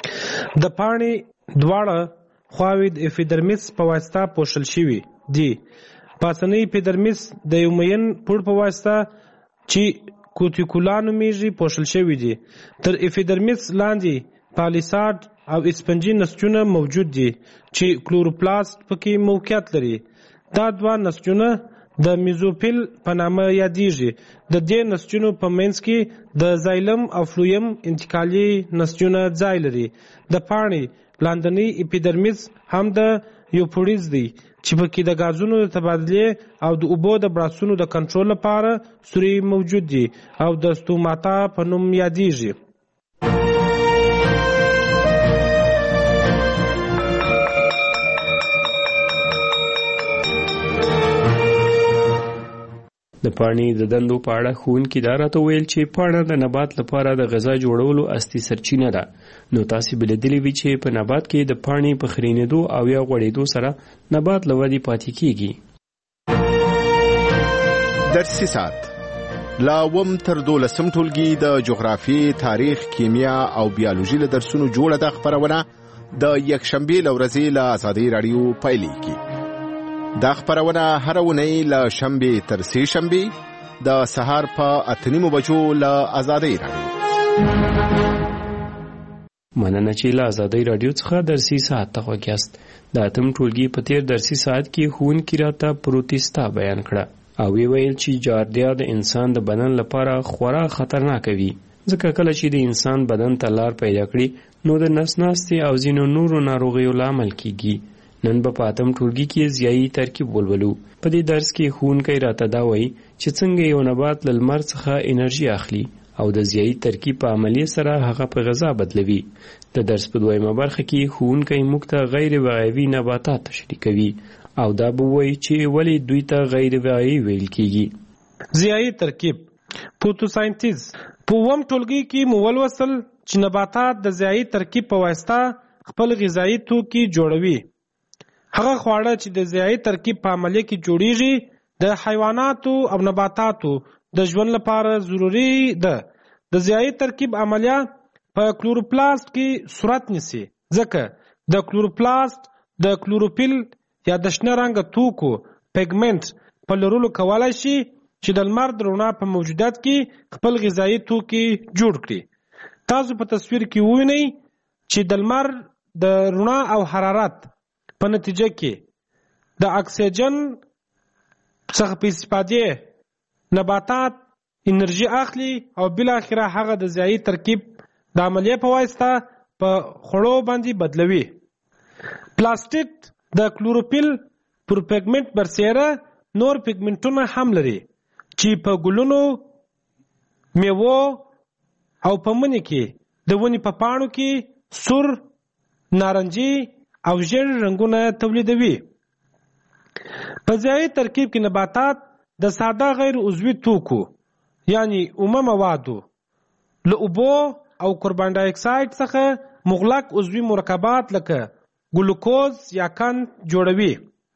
د پاڼې دواړه خواوې د اپیډرمیس په واسطه پوښل شوي دي. پاسنی اپیډرمیس د یو مین پوړ په واسطه چې کوتیکولا نومیږي پوښل شوي دي. تر اپیډرمیس لاندې پالیساډ او اسپنجي نسجونه موجود دي چې کلوروپلاست پکې موقعیت لري. دا دوه نسجونه د میزوفیل په نامه یادیږي. د دې نسجونو په منځ کې د زایلم او فلویم انتقالي نسجونه ځای لري. د پاڼې لاندنی اپیډرمیس هم د یوپوډیز دی چې پکې د غازونو د تبادلې او د اوبو د براسونو د کنټرول لپاره سوري موجود دي او د ستوماتا په نوم یادیږي. د پاڼې د دندو په اړه ښوونکي دا راته ویل چې پاڼه د نبات لپاره د غذا جوړولو اصلي سرچینه ده. نو تاسې به لیدلي وي چې په نبات کې د پاڼې په خرینېدو او یا غوړېدو سره نبات له ودې پاتې کیږي. درسي ساعت لا وم تر 12 ټولګي د جغرافي، تاریخ، کیمیا او بیولوژي له درسونو جوړه د خبرونه د یکشنبه لورځي له آزادۍ رادیو پایلیږي. دا خبرونه هر اونۍ له شنبه تر سه شنبه د سهار په 8:30 بجو له آزادۍ رادیو. مننه چې له آزادۍ رادیو څخه درسي ساعت ته وګیاست. د اتم ټولګي په تیر درسي ساعت کې ښوونکي راته پروتستا بیان کړه او ویل چې جاردیا د انسان د بدن لپاره خورا خطرناک وي، ځکه کله چې د انسان بدن ته لار پیدا کړي نو د نس ناستې او ځینو نورو ناروغیو لامل کیږي. نن به په اتم ټولګي کې ضیایي ترکیب ولولو. په دې درس کې ښوونکی راته دا وایي چې څنګه یو نبات له لمر څخه انرژي اخلي او د ضیایي ترکیب په عملیه سره هغه په غذا بدلوي. د درس په دویمه برخه کې ښوونکی موږ ته غیر وعیوي نباتات تشریح کوي او دا به وایي چې ولې دوی ته غیر وعیوي ویل کیږي. ضیایي ترکیب فوتوساینتیز په اووم ټولګي کې مو ولوستل چې نباتات د ضیایي ترکیب په واسطه خپل غذایي توکي جوړوي. هغه خواړه چې د ضیایي ترکیب په عملیه کې جوړیږي د حیواناتو او نباتاتو د ژوند لپاره ضروری ده. د ضیایي ترکیب عملیه په کلوروپلاست کې صورت نیسي ځکه د کلوروپلاست د کلوروفیل یا د شنه رنګه توکو پیګمنټ په لرلو کولای شي چې د لمر د رڼا په موجودیت کې خپل غذایي توکي جوړ کړي. تاسو په تصویر کې ووینئ چې د لمر د رڼا او حرارت په نتیجه کې د اکسیجن څخه په استفادې نباتات انرژي اخلي او بالاخره هغه د ضیایي ترکیب د عملیه په واسطه په خوړو باندې بدلوي. پلاستیک د کلوروفیل پر پیګمنټ برسیره نور پیګمنټونه هم لري چې په ګلونو، میوو او په مني کې د ونې په پاڼو کې سور، نارنجي او ژیړ رنګونه تولیدوي. په ضیایي ترکیب کې نباتات د ساده غیر عضوي توکو یعنی اومه موادو له اوبو او کاربن ډای اکساید څخه مغلق عضوي مرکبات لکه ګلوکوز یا قند جوړوي.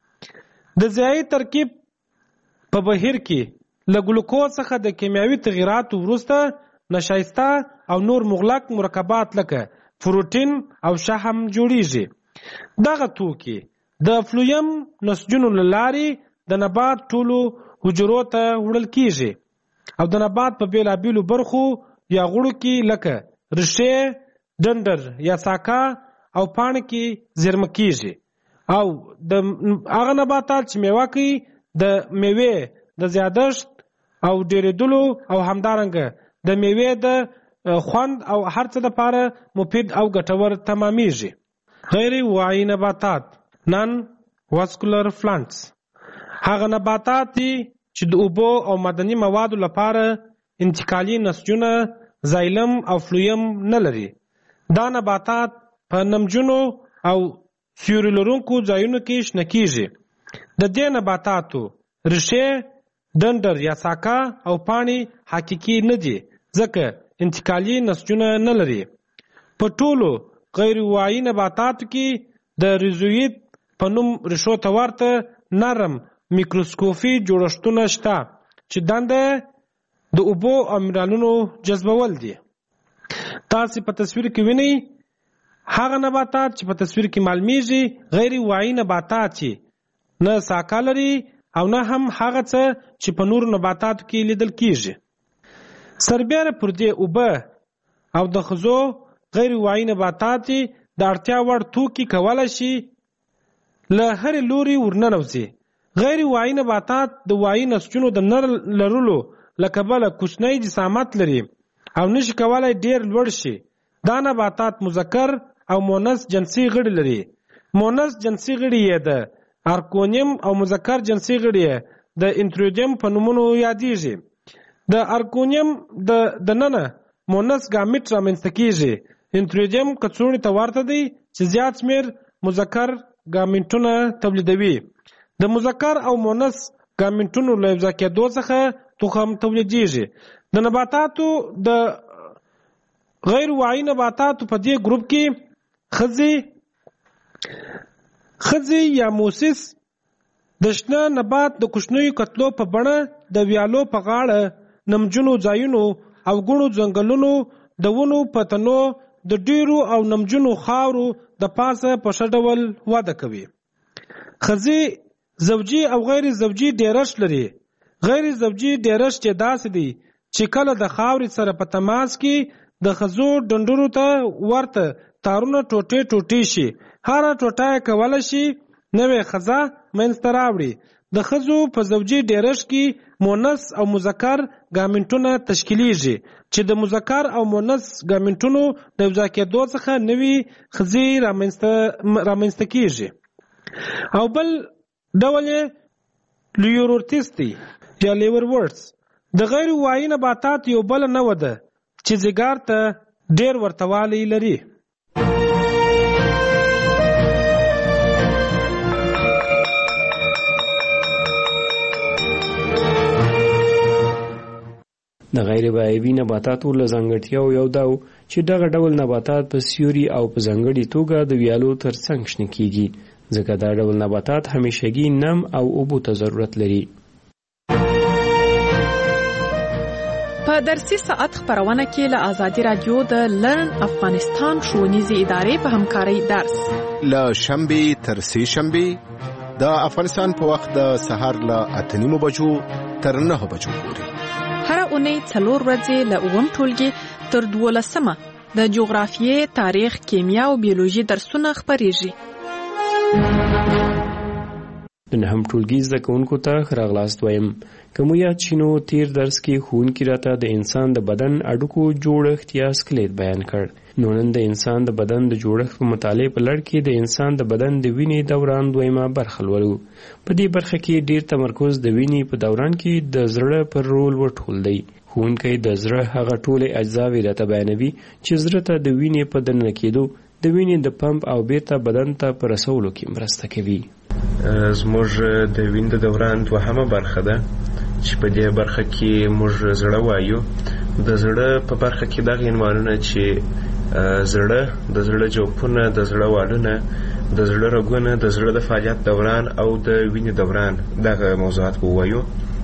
د ضیایي ترکیب په بهیر کې له ګلوکوز څخه د کیمیاوي تغییراتو وروسته نشایسته او نور مغلق مرکبات لکه پروتین او شحم جوړیږي. دغه توکي د فلویم نسجونو له لارې د نبات ټولو حجرو ته وړل کیږي او د نبات په بیلابیلو برخو یا غړو کې لکه ریښې، ډنډر یا ساکا او پاڼې کې زیرمه کیږي او د هغه نباتات چې میوه کوي د میوې د زیادښت او ډیریدلو او همدارنګه د میوې د خوند او هر څه لپاره مفید او ګټور تمامیږي. غیر واعي نباتات نان واسکولر پلانټس هغه نباتات دي چې د اوبو او معدني موادو لپاره انتقالي نسجونه زایلم او فلویم نه لري. دا نباتات په نمجنو او سیوري لرونکو ځایونو کې شنه کیږي. د دې نباتاتو ریښې، ډنډر یا ساکا او پاڼې حقیقي نه دي ځکه انتقالي نسجونه نه لري. په ټولو غیر واعي نباتاتو کې د ریزویت په نوم ریښو ته ورته نرم میکروسکوپي جوړښتونه شته چې دنده د اوبو او منرالونو جذبول دي. تاسو په تصویر کې وینئ هغه نباتات چې په تصویر کې معلومیږي غیر واعي نباتات چې نه ساکا لري او نه هم هغه څه چې په نورو نباتاتو کې لیدل کیږي. سربیره پر دې اوبه او د خزو غیر واعي نباتات د اړتیا وړ توکي کولای شي له هر لوري ورننوځي. غیر واعي نباتات د واعي نسجونو د نر لرلو له کبله کوچنی جسامت لري او نشي کولای ډیر لوړ شي. دا نباتات مذکر او مؤنث جنسي غړي لري. مؤنث جنسي غړي یې د ارکونیم او مذکر جنسي غړي یې د انتروجیم په نومونو یادیږي. د ارکونیم د ننه مؤنث ګامیټ رامنځته کیږي. انتروجیم کڅوړې ته ورته دی چې زیات شمیر مذکر ګامیټونه تولیدوي. د مذکر او مؤنث ګامیټونو له یوځای کېدو څخه تخم تولیدیږي. د نباتاتو د غیر واعي نباتاتو په دې ګروپ کې خزي یا موسس د شنه نبات د کوچنیو کتلو په بڼه د ویالو په غاړه نمجنو ځایونو او ګڼو ځنګلونو د ونو په تنو د ډیرو او نمجنو خاورو د پاسه په ښه ډول وده کوي. خزي زوجي او غیر زوجي ډیرښت لري. غیر زوجي ډیرښت چې داسې دی چې کله د خاورې سره په تماس کې د خزو ډنډرو ته ورته تارونه ټوټې ټوټې شي. هر ټوټه کولای شي نوې خزه منځته راوړي. د خزو په زوجي ډیرښت کې مؤنث او مذکر ګامیټونه تشکیلیږي چې د مذکر او مؤنث ګامیټونو د یوځای کېدو څخه نوې خزې رامنځته کیږي. او بل ډول یې لیورورتس دی یا لیور ورډز. د غیر واعي نباتات یو بل نوع ده چې ځیګر ته ډیر ورتوالی لري. د غیر بیابي نباتاتو له ځانګړتیاو یو دا و چې دغه ډول نباتات په سیوري او په ځانګړې توګه د ویالو ترڅنګ شنه کیږي، ځکه دا ډول نباتات همیشګي نم او اوبو ته ضرورت لري. په درسي ساعت خبرونه کې له آزادي رادیو د لرن افغانستان ښوونیزې ادارې په همکارۍ درس له شنبې تر سې شنبې د افغانستان په وخت د سهار له 8:30 بجو تر 9 بجو پورې. هر اونۍ 4 ورځې له 9 ټولګي تر 12 د جغرافیې، تاریخ، کیمیا او بیولوژي درسونه خبرېږي. د نهم ټولګي زده کوونکو ته ښه راغلاست وایم. که مو یاد شي نو تیر درس کې ښوونکي راته د انسان د بدن اډوکو جوړښت یا سکلیت بیان کړ. نو نن د انسان د بدن د جوړښت په مطالعې په لړ کې د انسان د بدن د وینې دوران دویمه برخه لولو. په دې برخه کې ډیر تمرکز د وینې په دوران کې د زړه پر رول ورټول دی. ښوونکی د زړه هغه ټولې اجزاوې راته بیانوي چې زړه ته د وینې په دننه کېدو، د وینې د پمپ او بیرته بدن ته په رسولو کې مرسته کوي. زموږ د وینې د دوران دوهمه برخه ده چې په دې برخه کې موږ زړه وایو. د زړه په برخه کې دغه عنوانونه چې زړه، د زړه جوفونه، د زړه والونه، د زړه رګونه، د زړه د فعالیت دوران او د وینې دوران، دغه موضوعات ووایو.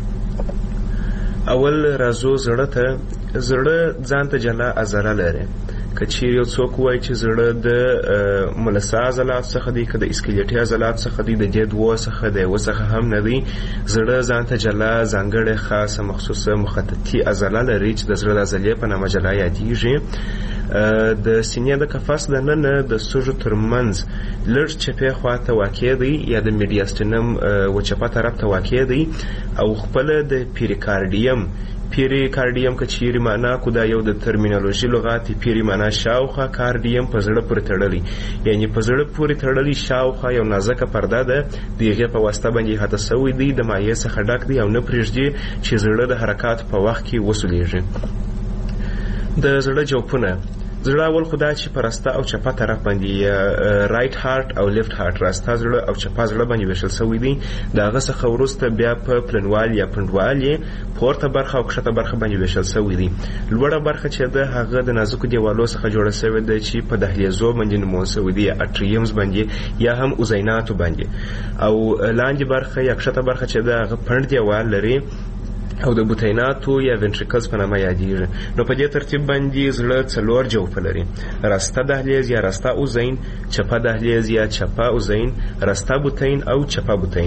اول راځو زړه ته. زړه ځان ته جلا عضله لري. که چیرې یو څوک وایي چې زړه د ملسا عضلات څخه دی، که د اسکلیټي عضلات څخه دی، د دې دوه څخه د یوه څخه هم نه دی. زړه ځان ته جلا ځانګړې خاصه مخصوصه مخططي عضله لري چې د زړه د عضلې په نامه جلا یادیږي. د سینې د قفس دننه د سږو ترمنځ لږ چپې خواته واقع دی یا د میډیاستینم و چپه طرف ته واقع دی او خپله د پیریکارډیم که چیرې معنا کو دا یو د ترمینالوژي لغات پیری معنا شاوخوا، کارډیم په زړه پورې تړلی، یعنی په زړه پورې تړلی شاوخوا یو نازکه پرده ده، د هغې په واسطه باندې احاطه سوی دی، د مایع څخه ډک دی او نه پرېږدي چې زړه د حرکات په وخت کې وسولیږي. د زړه جوفونه. زړه اول خو دا چې په راسته او چپه طرف باندې رایټ هارت او لیفت هارت، راسته زړه او چپه زړه باندې ویشل سوی دی. د هغه څخه وروسته بیا په پلنوال یا پنډوال یې پورته برخه او کښته برخه باندې ویشل سوی دی. لوړه برخه چې ده هغه د نازکو دیوالو څخه جوړه سوې ده چې په دهلیزو باندې نومول سوی دی، اټریمز باندې یا هم اوزیناتو باندې. او لاندې برخه یا کښته برخه چې ده هغه پنډ دیوال لري او د بوتیناتو یا وینټریکلز په نامه یادیږي. نو په دې ترتیب باندې زړه 4 جوفه لري: راسته دهلیز یا راسته اوزین، چپه دهلیز یا چپه اوزین، راسته بوتین او چپه بوتین.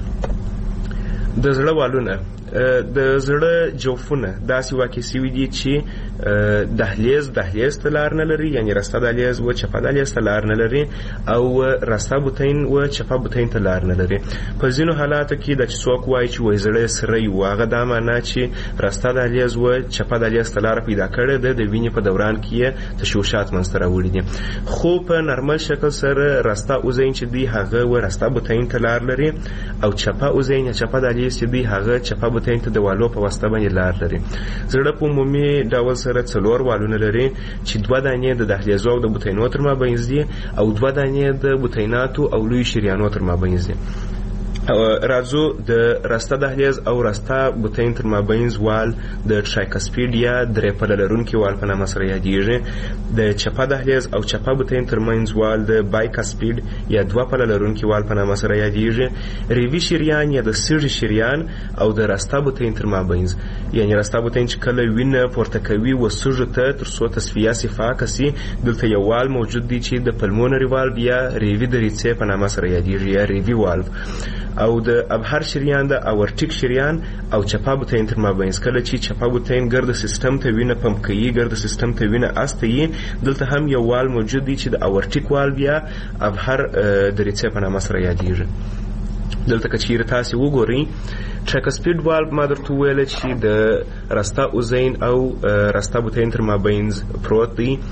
د زړه والونه. د زړه جوفونه داسې واقع سوي دي چې دهلیز ته لار نه لري، یعنی راسته دهلیز و چپه دهلیز ته لار نه لري، او راسته بوتین و چپه بوتین ته لار نه لري. په ځینو حالاتو کې د څوک وایي چې وای زړه سری و، هغه دا معنا چې راسته دهلیز و چپه دهلیز ته لار پیدا کړې ده، د وینې په دوران کې تشوشات منځته راوړي دي. خو په نارمل شکل سره راسته اوزین چې دی هغه و راسته بوتین ته لار لري، او چپه اوزین یا چپه دهلیز چې دی هغه چپه بوتین ته د والو په واسطه باندې لار لري. زړه په عمومي ډول سره 4 والونه لري چې 2 دانې د دهلیزو او د بوتینو تر مابین دي او 2 دانې د بوتیناتو او لوی شریانو تر مابین دي. راځو د راسته دهلیز او راسته بوتین تر مابین وال د ټرایکسپیډ یا 3 پله لرونکي وال په نامه سره یادیږي. د چپه دهلیز او چپه بوتین تر منځ وال د بایکسپیډ یا 2 پله لرونکي وال په نامه سره یادیږي. ریوي شریان یا د سږي شریان او د راسته بوتین تر مابین، یعنی راسته بوتین چې کله وینه پورته کوي و سږو ته تر څو تصفیه صفاکه سي، دلته یو وال موجود دی چې د پلمونري والو یا ریوي دریڅې په نامه سره یادیږي یا ریوي والو. او د ابهر شریان د اورټیک شریان او چپه بوتین تر مابین. کله چې چپه بوتین ګرد سیستم ته وینه پمپ کوي، ګرد سیستم ته وینه استوي، دلته هم یو وال موجود دی چې د اورټیک وال یا ابهر دریڅې په نامه سره یادیږي. دلته که چیرې تاسې وګورئ ټرایکسپیډ والو ما درته وویله چې د راسته اوزین او راسته بوتین تر مابین پروت دی.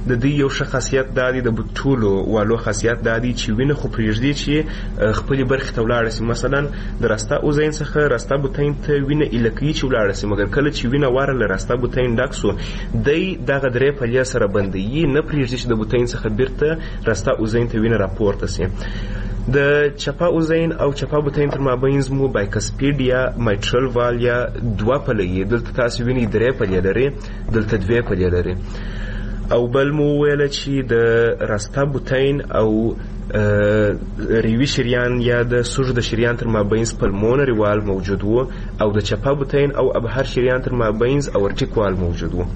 د دې یو ښه خاصیت دا دی، د ټولو والو خاصیت دا دی چې وینه خو پرېږدي چې خپلې برخې ته ولاړه شي. مثلا د راسته اوزین څخه راسته بوتین ته وینه ایله کوي چې ولاړه شي، مګر کله چې وینه ورله راسته بوتین ډک سو دی دغه درې پلې سره بندوي، نه پرېږدي چې د بوتین څخه بیرته راسته اوزین ته وینه راپورته سي. د چپه اوزین او چپه بوتین تر مابین مو بایکسپیډ یا مایټرل وال یا دوه پلې، دلته تاسو وینئ درې پلې لري، دلته دوې پلې لري. او بل مو ویله چې د راسته بوتین او ریوي شریان یا د سوژ د شریان تر مابینز پلمونري وال موجود وو، او د چپه بوتین او ابهر شریان تر مابینز اورټیک وال موجود وو.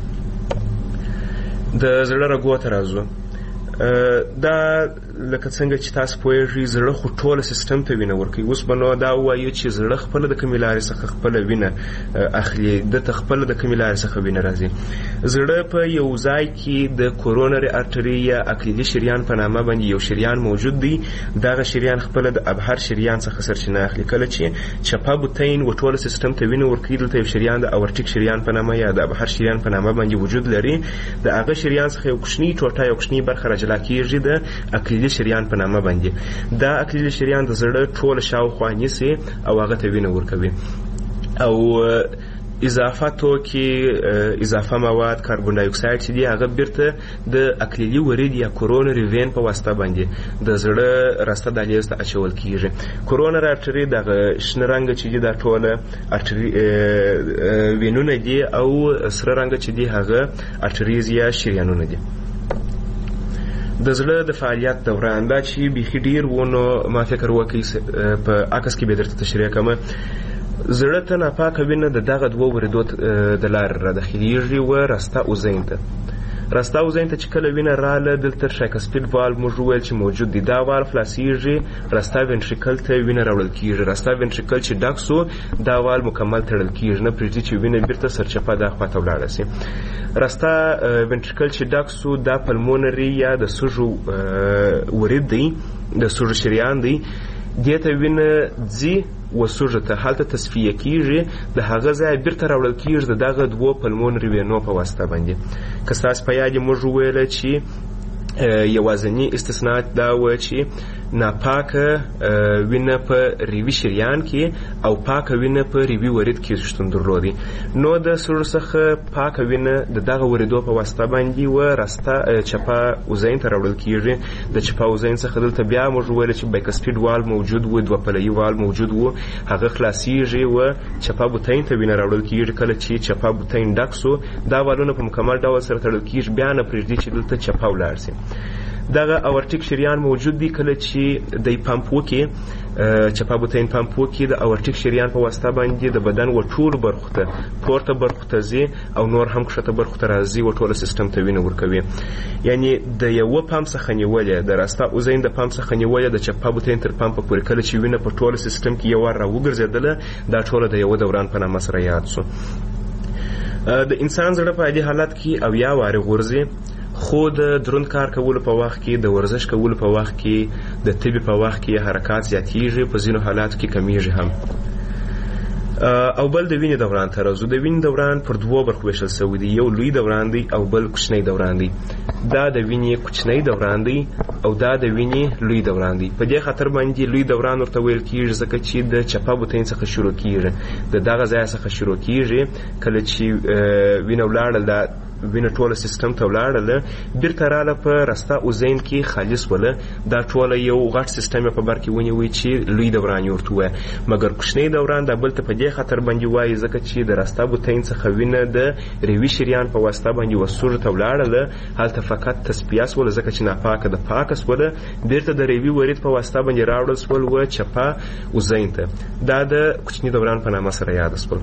د زړه رګو ته راځو. دا لکه څنګه چې تاسو پوهیږئ زړه خو ټول سیستم ته وینه ورکوي. اوس به نو دا ووایو چې زړه خپله د کومې لارې څخه خپله وینه اخلي، دته خپله د کومې لارې څخه وینه راځي. زړه په یو ځای کې د کورونري ارټري یا اکلیلي شریان په نامه باندې یو شریان موجود دی. دغه شریان خپله د ابهر شریان څخه سرچینه اخلي. کله چې چپه بوتین و ټول سیستم ته وینه ورکوي، دلته یو شریان د اورټیک شریان په نامه یا د ابهر شریان په نامه باندې وجود لري. د هغه شریان څخه یو کوچنی ټوټه یو کوچنی برخه راجلا کیږي د اکلیلي شریان په نامه باندې. دا اکلیلي شریان د زړه ټول شاوخوا نیسي او هغه ته وینه ورکوي. او اضافه توکي، اضافه مواد، کاربن ډای اکساید چې دی هغه بیرته د اکلیلي ورید یا کورونري وین په واسطه باندې د زړه راسته دهلیز ته اچول کیږي. کورونري ارټري دغه شنه رنګ چې دی دا ټوله ارټري وینونه دي، او سره رنګ چې دی هغه ارټریز یا شریانونه دي. د زړه د فعالیت دوران دا چې بیخي ډیر ونه ما فکر وکړي په عکس کې به درته تشریح کوم. زړه ته ناپاکه وینه د دغه دوه وریدو د لارې راداخلیږي و راسته اوزین ته. راسته اوزین ته چې کله وینه راله دلته شایکسپیډ والو موږ وویل چې موجود دی. دا والو خلاصیږي، راسته وینټریکل ته وینه راوړل کیږي. راسته وینټریکل چې ډک سو دا والو مکمل تړل کیږي، نه پرېږدي چې وینه بیرته سرچپه دا خواته ولاړه سي. راسته وینټریکل چې ډک سو دا پلمونري یا د سوژو ورید دی، د سوژو شریان دی. دې ته وینه ځي و سوژه ته هلته تصفیه کیږي، د هغه ځای بیرته راوړل کیږي د دغه دوه پلمونري وینو په واسطه باندې. که ستاسو په یاد موږ وویله چې یوازینی استثناء دا و چې ناپاکه وینه په ریوي شریان کې او پاکه وینه په ریوي ورید کې شتون درلودي. نو د سوژ څخه پاکه وینه د دغه وریدو په واسطه باندې و راسته چپه اوزین ته راوړل کیږي. د چپه اوزین څخه دلته بیا موږ وویل چې بایکسپیډ وال موجود و، دوه پلوي وال موجود و، هغه خلاصیږي و چپه بوتین ته وینه راوړل کیږي. کله چې چپه بوتین ډک سو دا والونه په مکمل ډول سره تړل کیږي، بیا نه پرېږدي چې دلته چپه ولاړ سي. دغه اورټیک شریان موجود دی. کله چې د پمپ وکي چپه بوتین پمپ وکي د اورټیک شریان په واسطه باندې د بدن و ټول برخو ته پورته برخو ته ځي او نور هم کښته برخو ته راځي و ټول سیستم ته وینه ورکوي. یعنی د یو پمپ څخه نیولې د راسته اوزین د پمپ څخه نیولې د چپه بوتین تر پمپ پورې کله چې وینه په ټول سیستم کې یو را وګرځیدله دا ټول د یو دوران په نامه سره یاد سو. د انسان زړه په دې حالت کې او یا واره غورځي، خو د دروند کار کولو په وخت کې، د ورزش کولو په وخت کې، د طبي په وخت کې حرکات زیاتیږي، په ځینو حالاتو کې کمیږي هم. او بل د وینې دوران ته راځو. د وینې دوران پر دوه برخو ویشل شوی دی، یو لوی دوران دی او بل کوچنی دوران دی. دا د وینې کوچنی دوران دی او دا د وینې لوی دوران دی. په دې خاطر باندې لوی دوران ورته ویل کیږي ځکه چې د چپه بوتین څخه شروع کیږي، د دغه ځای څخه شروع کیږي. کله چې وینه ولاړه وینه ټوله سیستم ته ولاړله، بیرته راله په راسته اوزین کې خالص وله. دا ټوله یو غټ سیستم په بر کې ونیوي چې لوی دوران یې ورته وایي. مګر کوچنی دوران دا بل ته په دې خاطر باندې وایي ځکه چې د راسته بوتین څخه وینه د ریوي شریان په واسطه باندې وسوژه ته ولاړله، هلته فقط تصفیه سوله ځکه چې ناپاکه د پاکه سوله، بیرته د ریوي ورید په واسطه باندې راوړل سول و چپه اوزین ته. دا د کوچني دوران په نامه سره یاد سول.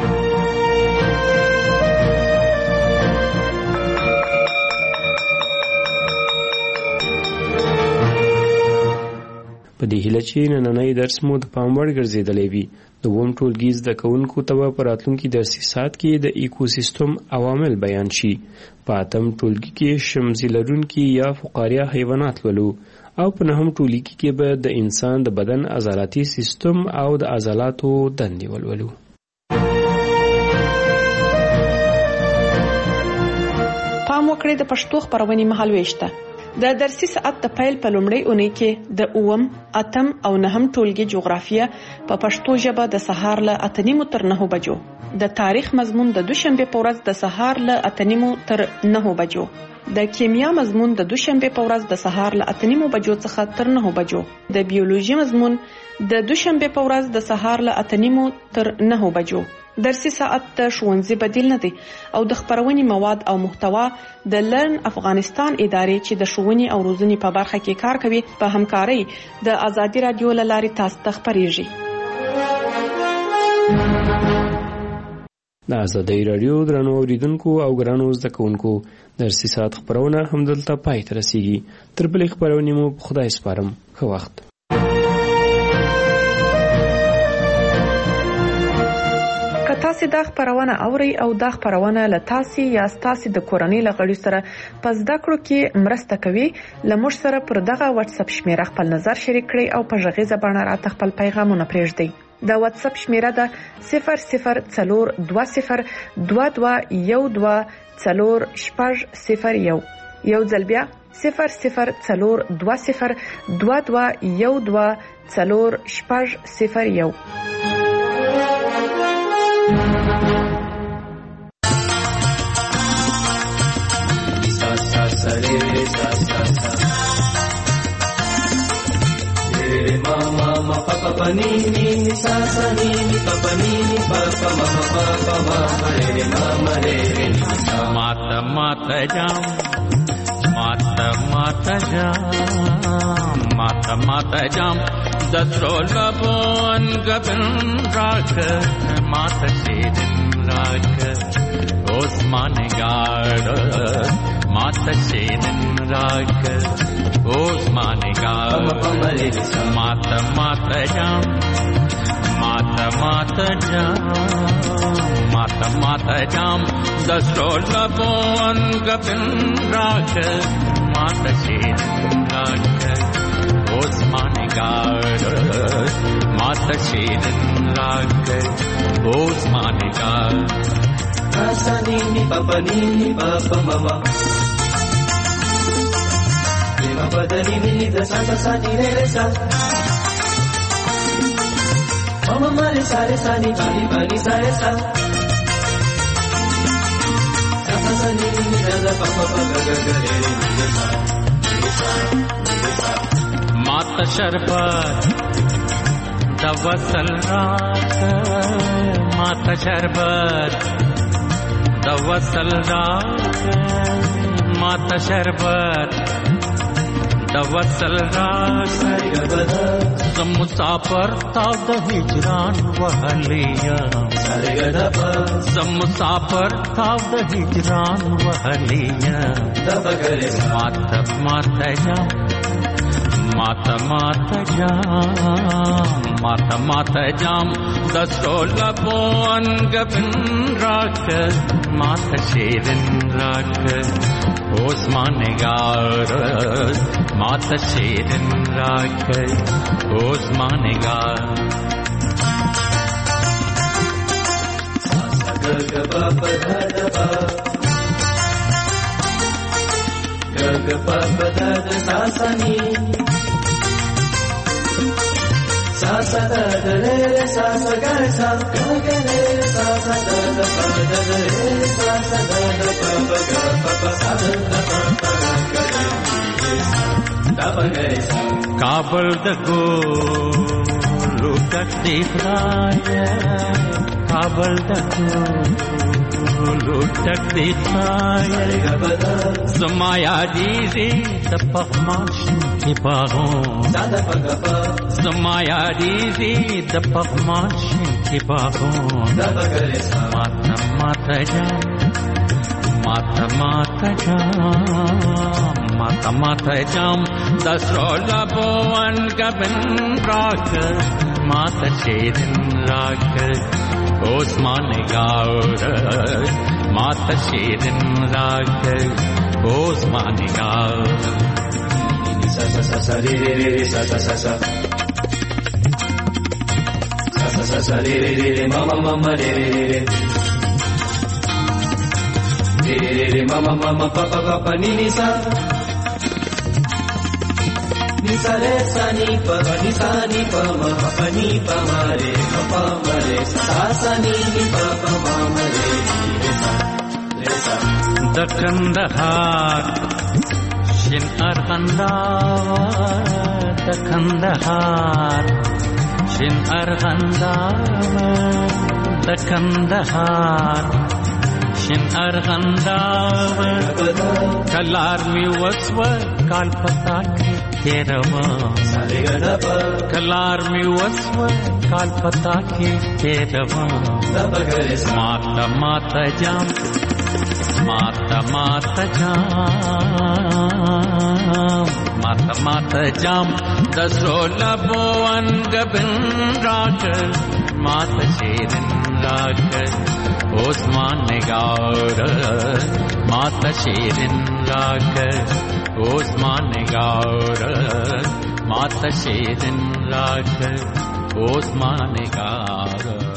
په دې هیله چې نننی درس مو د پام وړ ګرځېدلی وي. د اووم ټولګي زده کوونکو ته به په راتلونکي درسي ساعت کې د ایکوسیستم عوامل بیان شي. په اتم ټولګي کې شمزي لرونکي یا فقاریه حیوانات ولو، او په نهم ټولګي کې به د انسان د بدن عضلاتي سیستم او د عضلاتو دندې ولولو. پام هم وکړي د پښتو خبرونې مهالويشته. د درسي ساعت د پیل په لومړۍ اونۍ کې د 8م، 8م او 9م ټولګي جغرافیه په پښتو ژبه د سهار له 8:30 تر 9 بجو، د تاریخ مضمون د دوشنبه په ورځ د سهار له 8:30 تر 9 بجو، د کیمیا مضمون د دوشنبه په ورځ د سهار له 8:30 بجو څخه تر 9 بجو، د بیولوژي مضمون د دوشنبه په ورځ د سهار له 8:30 تر 9 بجو. درسي ساعت د ښوونځي بدیل نه دی او د خبرونې مواد او محتوا د لرن افغانستان ادارې چې د ښوونې او روزنې په برخه کې کار کوي په همکارۍ د آزادي رادیو له لارې تاسو ته خبريږي. د آزادي رادیو درنو اوریدونکو او ګرانو زده کوونکو درسي ساعت خبرونه همدلته پای ته رسیږي. تر بلې خبرونې مو په خدای سپارم. ښه وخت. تاسو دا خبرونه اوري او دا خبرونه له تاسو یا تاسو د کورنۍ لغړي سره پس دا کړو کې مرسته کوي. لمر سره پر دغه واتس اپ شمیره خپل نظر شریک کړئ او په ژغیزه باندې راته خپل پیغامونه پرېږدئ. دا واتس اپ شمیره ده 004212124001. یو ځل بیا 004212124001. Mata jam dasrola bon gabin rak mata shedin rak Osman gard mata shedin rak Osman gard mata jam dasrola bon gabin rak mata shedin rak Osman gard mata shedin rak Osman gard Asani ni papa mama Lima padani ni da sa ni re sa Mama mare sa ni bani sa re sa Sa ni da papa ga ga re sa Mata sharbat da wasal raat Mata sharbat da wasal raat Mata sharbat da wasal raat Zam musafir tav da hijran wahliya Zam musafir tav da hijran wahliya Mata jam Mata jam dasrola bon gabin rak mata shedin rak Osman gard mata shedin rak Osman gard Sasani Sasa da da re sasa ga sa ga ga re sasa da da pa da re sasa da da pa pa ga pa pa sa da pa pa ga re da pa ga re sa Kabul da go lukat dikhaya Kabul da go lukat dikhaya Zamaya dizi da pahmash ki pagon sada pagapa Zamaya dizi da pahmash ki pagon da bagare sa mata jam mata jam dasrola bon gabin rak mata shedin rak Osman gard mata shedin rak Osman gard sa re sa sa re mama re re re re ma ma ma ma pa pa pa pa ni ni sa ni sa re sa ni pa ma pa ni pa ma re pa ma re sa sa ni pa pa ma ma re re sa د کندهار شین ارغنداور د کندهار شین ارغنداور د کندهار شین ارغنداور کلار می وسو کال پتا کې تیروا کلار می وسو کال پتا کې تیروا ماتا ماتا جام ماتا ماتا جام ماتا ماتا جام دسولا بوان گبن راکر ماتا شیرن راکر عثمان نگار ماتا شیرن راکر عثمان نگار ماتا شیرن راکر عثمان نگار